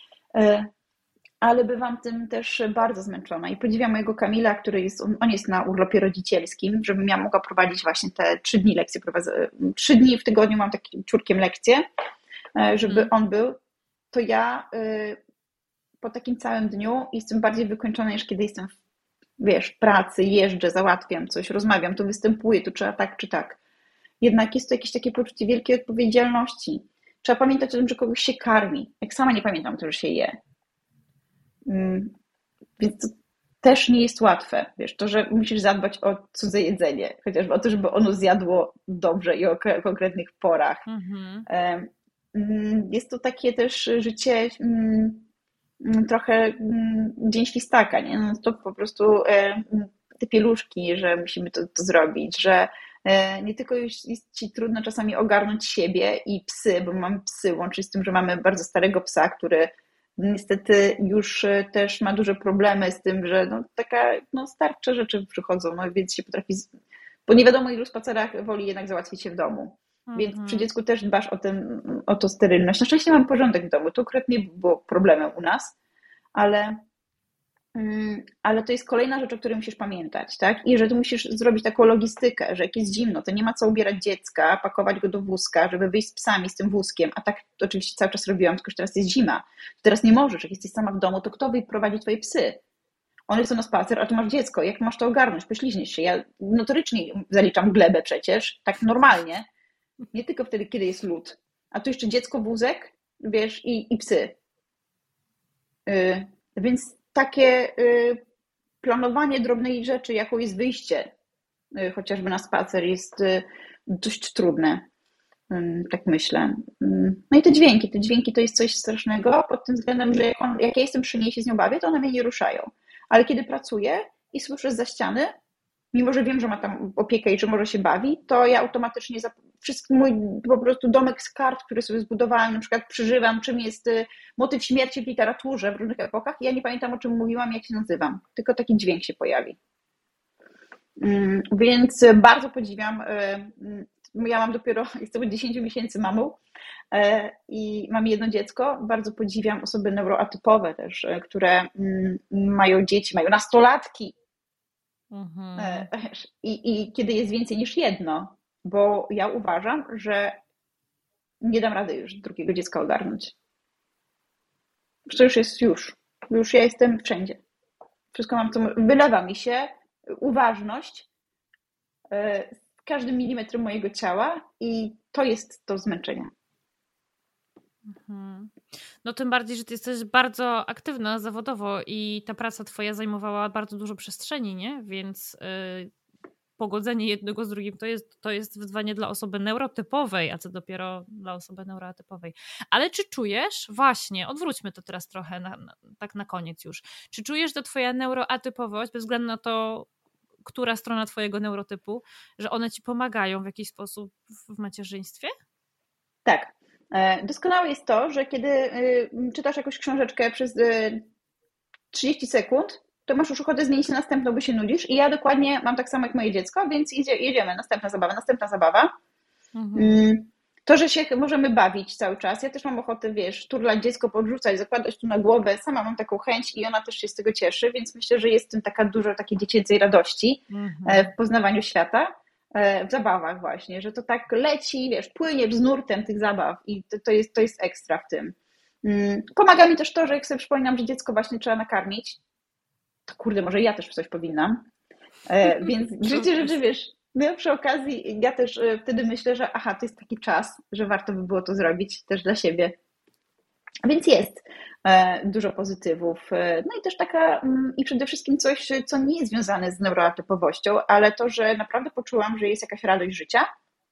Speaker 1: Ale bywam tym też bardzo zmęczona i podziwiam mojego Kamila, który jest, on jest na urlopie rodzicielskim, żebym ja mogła prowadzić właśnie te trzy dni lekcje, prowadzę, trzy dni w tygodniu mam takim ciurkiem lekcje, żeby hmm. on był, to ja po takim całym dniu jestem bardziej wykończona niż kiedy jestem w, wiesz, w pracy, jeżdżę, załatwiam coś, rozmawiam, tu występuję, tu trzeba tak czy tak. Jednak jest to jakieś takie poczucie wielkiej odpowiedzialności. Trzeba pamiętać o tym, że kogoś się karmi. Jak sama nie pamiętam, to że się je. Więc to też nie jest łatwe, wiesz, to, że musisz zadbać o cudze jedzenie, chociażby o to, żeby ono zjadło dobrze i o konkretnych porach. Mhm. Jest to takie też życie trochę dzień świstaka, nie? No to po prostu te pieluszki, że musimy to, to zrobić, że nie tylko już jest ci trudno czasami ogarnąć siebie i psy, bo mamy psy, łącznie z tym, że mamy bardzo starego psa, który niestety już też ma duże problemy z tym, że no, taka no, starcze rzeczy przychodzą, no, więc się potrafi, po nie wiadomo ilu spacerach woli jednak załatwić się w domu. Mhm. Więc przy dziecku też dbasz o, tym, o to sterylność. Na szczęście mamy porządek w domu, to akurat nie było problemem u nas, ale, ale to jest kolejna rzecz, o której musisz pamiętać, tak? I że ty musisz zrobić taką logistykę, że jak jest zimno, to nie ma co ubierać dziecka, pakować go do wózka, żeby wyjść z psami, z tym wózkiem, a tak to oczywiście cały czas robiłam, tylko że teraz jest zima. Teraz nie możesz, jak jesteś sama w domu, to kto wyprowadzi twoje psy? One chcą na spacer, a tu masz dziecko, jak masz to ogarnąć? Pośliźniesz się. Ja notorycznie zaliczam glebę przecież, tak normalnie, nie tylko wtedy, kiedy jest lód, a tu jeszcze dziecko, wózek, wiesz, i, i psy. Yy, więc takie y, planowanie drobnej rzeczy, jaką jest wyjście y, chociażby na spacer, jest y, dość trudne, y, tak myślę. Y, no i te dźwięki, te dźwięki to jest coś strasznego pod tym względem, że jak, on, jak ja jestem przy niej i się z nią bawię, to one mnie nie ruszają. Ale kiedy pracuję i słyszę zza ściany, mimo że wiem, że ma tam opiekę i że może się bawi, to ja automatycznie wszystki mój po prostu domek z kart, który sobie zbudowałam, na przykład przeżywam, czym jest motyw śmierci w literaturze w różnych epokach i ja nie pamiętam, o czym mówiłam, jak się nazywam. Tylko taki dźwięk się pojawi. Więc bardzo podziwiam. Ja mam dopiero, jestem dziesięć miesięcy mamą i mam jedno dziecko. Bardzo podziwiam osoby neuroatypowe też, które mają dzieci, mają nastolatki. Mhm. I, I kiedy jest więcej niż jedno, bo ja uważam, że nie dam rady już drugiego dziecka ogarnąć. To już jest już. Już ja jestem wszędzie. Wszystko mam, co wylewa mi się uważność z każdym milimetrem mojego ciała i to jest to zmęczenie.
Speaker 2: Mhm. No tym bardziej, że ty jesteś bardzo aktywna zawodowo i ta praca twoja zajmowała bardzo dużo przestrzeni, nie? Więc yy, pogodzenie jednego z drugim to jest, to jest wyzwanie dla osoby neurotypowej, a co dopiero dla osoby neuroatypowej. Ale czy czujesz, właśnie, odwróćmy to teraz trochę, na, na, tak na koniec już, czy czujesz, że twoja neuroatypowość, bez względu na to, która strona twojego neurotypu, że one ci pomagają w jakiś sposób w macierzyństwie?
Speaker 1: Tak. Doskonałe jest to, że kiedy czytasz jakąś książeczkę przez trzydzieści sekund, to masz już ochotę zmienić na następną, bo się nudzisz. I ja dokładnie mam tak samo jak moje dziecko, więc idzie, jedziemy, następna zabawa, następna zabawa. Mhm. To, że się możemy bawić cały czas. Ja też mam ochotę, wiesz, turlać dziecko, podrzucać, zakładać tu na głowę. Sama mam taką chęć i ona też się z tego cieszy, więc myślę, że jest w tym taka dużo takiej dziecięcej radości mhm. w poznawaniu świata. W zabawach właśnie, że to tak leci, wiesz, płynie z nurtem tych zabaw i to, to, jest, to jest ekstra w tym. Pomaga mi też to, że jak sobie przypominam, że dziecko właśnie trzeba nakarmić, to kurde, może ja też coś powinnam. Więc w gruncie rzeczy, wiesz, No ja przy okazji, ja też wtedy myślę, że aha, to jest taki czas, że warto by było to zrobić też dla siebie. Więc jest dużo pozytywów. No i też taka, i przede wszystkim coś, co nie jest związane z neuroatypowością, ale to, że naprawdę poczułam, że jest jakaś radość życia.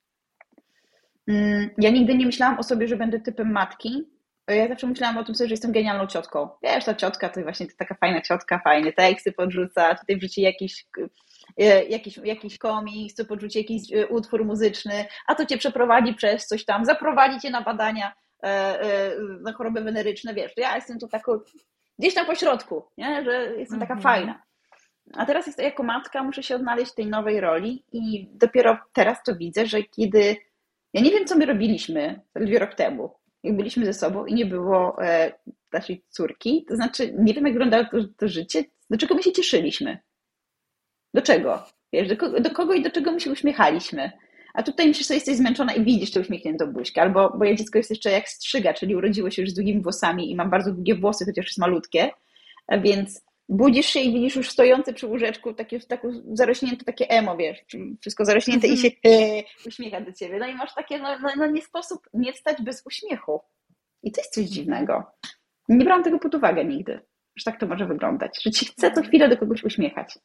Speaker 1: Ja nigdy nie myślałam o sobie, że będę typem matki. Ja zawsze myślałam o tym sobie, że jestem genialną ciotką. Wiesz, ta ciotka to właśnie to taka fajna ciotka, fajne teksty podrzuca, tutaj wrzuci jakiś, jakiś, jakiś komiks, tu podrzuci jakiś utwór muzyczny, a to cię przeprowadzi przez coś tam, zaprowadzi cię na badania na choroby weneryczne, wiesz, ja jestem tu taką gdzieś tam po środku, nie? Że jestem taka mm-hmm. fajna. A teraz jest, jako matka muszę się odnaleźć w tej nowej roli i dopiero teraz to widzę, że kiedy, ja nie wiem, co my robiliśmy dwie rok temu, jak byliśmy ze sobą i nie było e, naszej córki, to znaczy nie wiem, jak wyglądało to, to życie, do czego my się cieszyliśmy. Do czego? Wiesz, do kogo, do kogo i do czego my się uśmiechaliśmy. A tutaj myślisz, że jesteś zmęczona i widzisz tę uśmiechniętą buźkę. Albo moje dziecko jest jeszcze jak strzyga, czyli urodziło się już z długimi włosami i mam bardzo długie włosy, chociaż jest malutkie. Więc budzisz się i widzisz już stojące przy łóżeczku takie, takie zarośnięte, takie emo, wiesz, wszystko zarośnięte mm-hmm. i się he, uśmiecha do ciebie. No i masz takie, no, no, no nie sposób nie wstać bez uśmiechu. I to jest coś dziwnego. Nie brałam tego pod uwagę nigdy, że tak to może wyglądać. Że ci chce co chwilę do kogoś uśmiechać.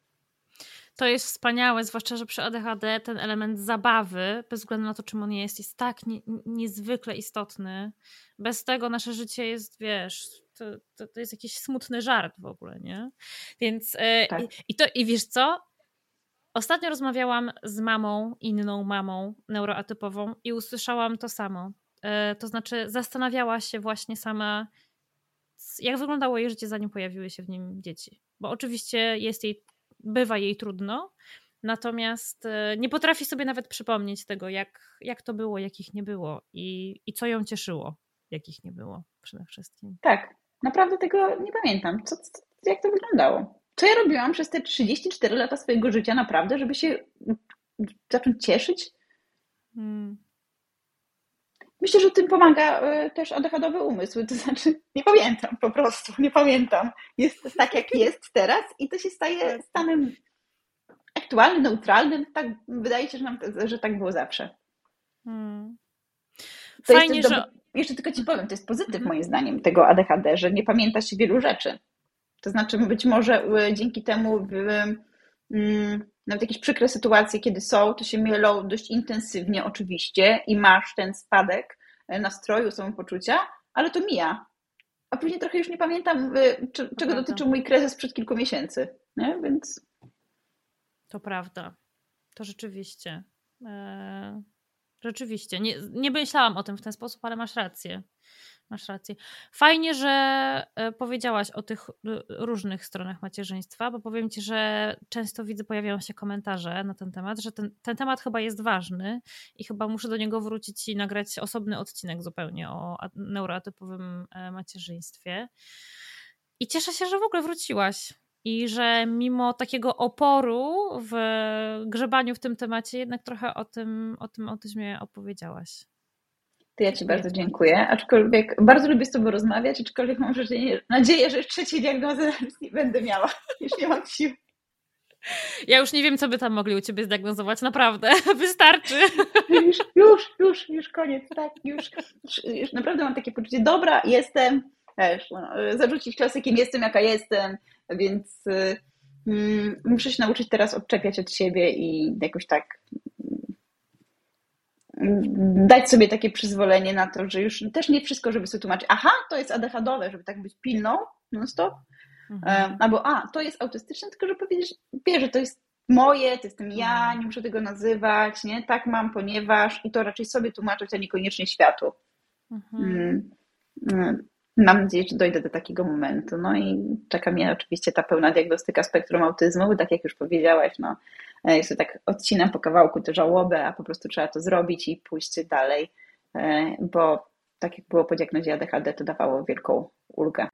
Speaker 2: To jest wspaniałe, zwłaszcza, że przy A D H D ten element zabawy, bez względu na to, czym on jest, jest tak nie, niezwykle istotny. Bez tego nasze życie jest, wiesz, to, to, to jest jakiś smutny żart w ogóle, nie? Więc tak. i, i, to, i wiesz co? Ostatnio rozmawiałam z mamą, inną mamą neuroatypową i usłyszałam to samo. To znaczy zastanawiała się właśnie sama, jak wyglądało jej życie, zanim pojawiły się w nim dzieci. Bo oczywiście jest jej bywa jej trudno, natomiast nie potrafi sobie nawet przypomnieć tego, jak, jak to było, jakich nie było i, i co ją cieszyło, jakich nie było przede wszystkim.
Speaker 1: Tak, naprawdę tego nie pamiętam. Co, co, jak to wyglądało? Co ja robiłam przez te trzydzieści cztery lata swojego życia naprawdę, żeby się zacząć cieszyć? Hmm. Myślę, że tym pomaga też A D H D-owy umysł, to znaczy nie pamiętam po prostu, nie pamiętam. Jest tak, jak jest teraz i to się staje stanem aktualnym, neutralnym. Tak, wydaje się, że, nam, że tak było zawsze. Hmm. To Fajnie, jest że... Dobry... Jeszcze tylko ci powiem, to jest pozytyw hmm. moim zdaniem tego A D H D, że nie pamięta się wielu rzeczy. To znaczy być może dzięki temu nawet jakieś przykre sytuacje, kiedy są, to się mielą dość intensywnie oczywiście i masz ten spadek nastroju, samopoczucia, ale to mija. A później trochę już nie pamiętam, czy, czego dotyczył mój kryzys sprzed kilku miesięcy. Nie? Więc...
Speaker 2: To prawda. To rzeczywiście. Eee, rzeczywiście. Nie, nie myślałam o tym w ten sposób, ale masz rację. Masz rację. Fajnie, że powiedziałaś o tych różnych stronach macierzyństwa, bo powiem ci, że często widzę, pojawiają się komentarze na ten temat, że ten, ten temat chyba jest ważny i chyba muszę do niego wrócić i nagrać osobny odcinek zupełnie o neuroatypowym macierzyństwie. I cieszę się, że w ogóle wróciłaś i że mimo takiego oporu w grzebaniu w tym temacie jednak trochę o tym, o tym autyzmie opowiedziałaś.
Speaker 1: To ja ci bardzo dziękuję, aczkolwiek bardzo lubię z tobą rozmawiać, aczkolwiek mam nadzieję, że już trzeciej diagnozy nie będę miała. Już nie mam sił.
Speaker 2: Ja już nie wiem, co by tam mogli u ciebie zdiagnozować, naprawdę. Wystarczy.
Speaker 1: Już, już, już, już koniec, tak, już, już naprawdę mam takie poczucie, dobra, jestem, wiesz, no, zarzucić klasykiem, jestem jaka jestem, więc mm, muszę się nauczyć teraz odczepiać od siebie i jakoś tak dać sobie takie przyzwolenie na to, że już też nie wszystko, żeby sobie tłumaczyć, aha, to jest A D H D-owe, żeby tak być pilną non-stop, mhm. albo a, to jest autystyczne, tylko żeby powiedzieć, wie, że to jest moje, to jestem ja, nie muszę tego nazywać, nie, tak mam, ponieważ i to raczej sobie tłumaczyć, a niekoniecznie światu. Mhm. Mm. Mam nadzieję, że dojdę do takiego momentu. No i czeka mnie oczywiście ta pełna diagnostyka spektrum autyzmu, bo tak jak już powiedziałaś, no, jeszcze tak odcinam po kawałku tę żałobę, a po prostu trzeba to zrobić i pójść dalej, bo tak jak było po diagnozie A D H D, to dawało wielką ulgę.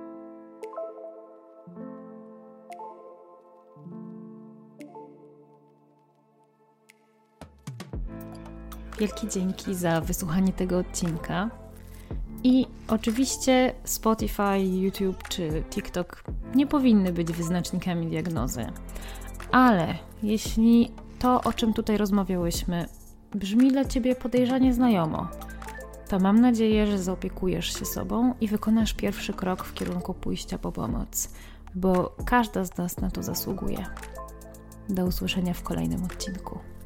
Speaker 2: Wielkie dzięki za wysłuchanie tego odcinka. I oczywiście Spotify, YouTube czy TikTok nie powinny być wyznacznikami diagnozy. Ale jeśli to, o czym tutaj rozmawiałyśmy, brzmi dla Ciebie podejrzanie znajomo, to mam nadzieję, że zaopiekujesz się sobą i wykonasz pierwszy krok w kierunku pójścia po pomoc, bo każda z nas na to zasługuje. Do usłyszenia w kolejnym odcinku.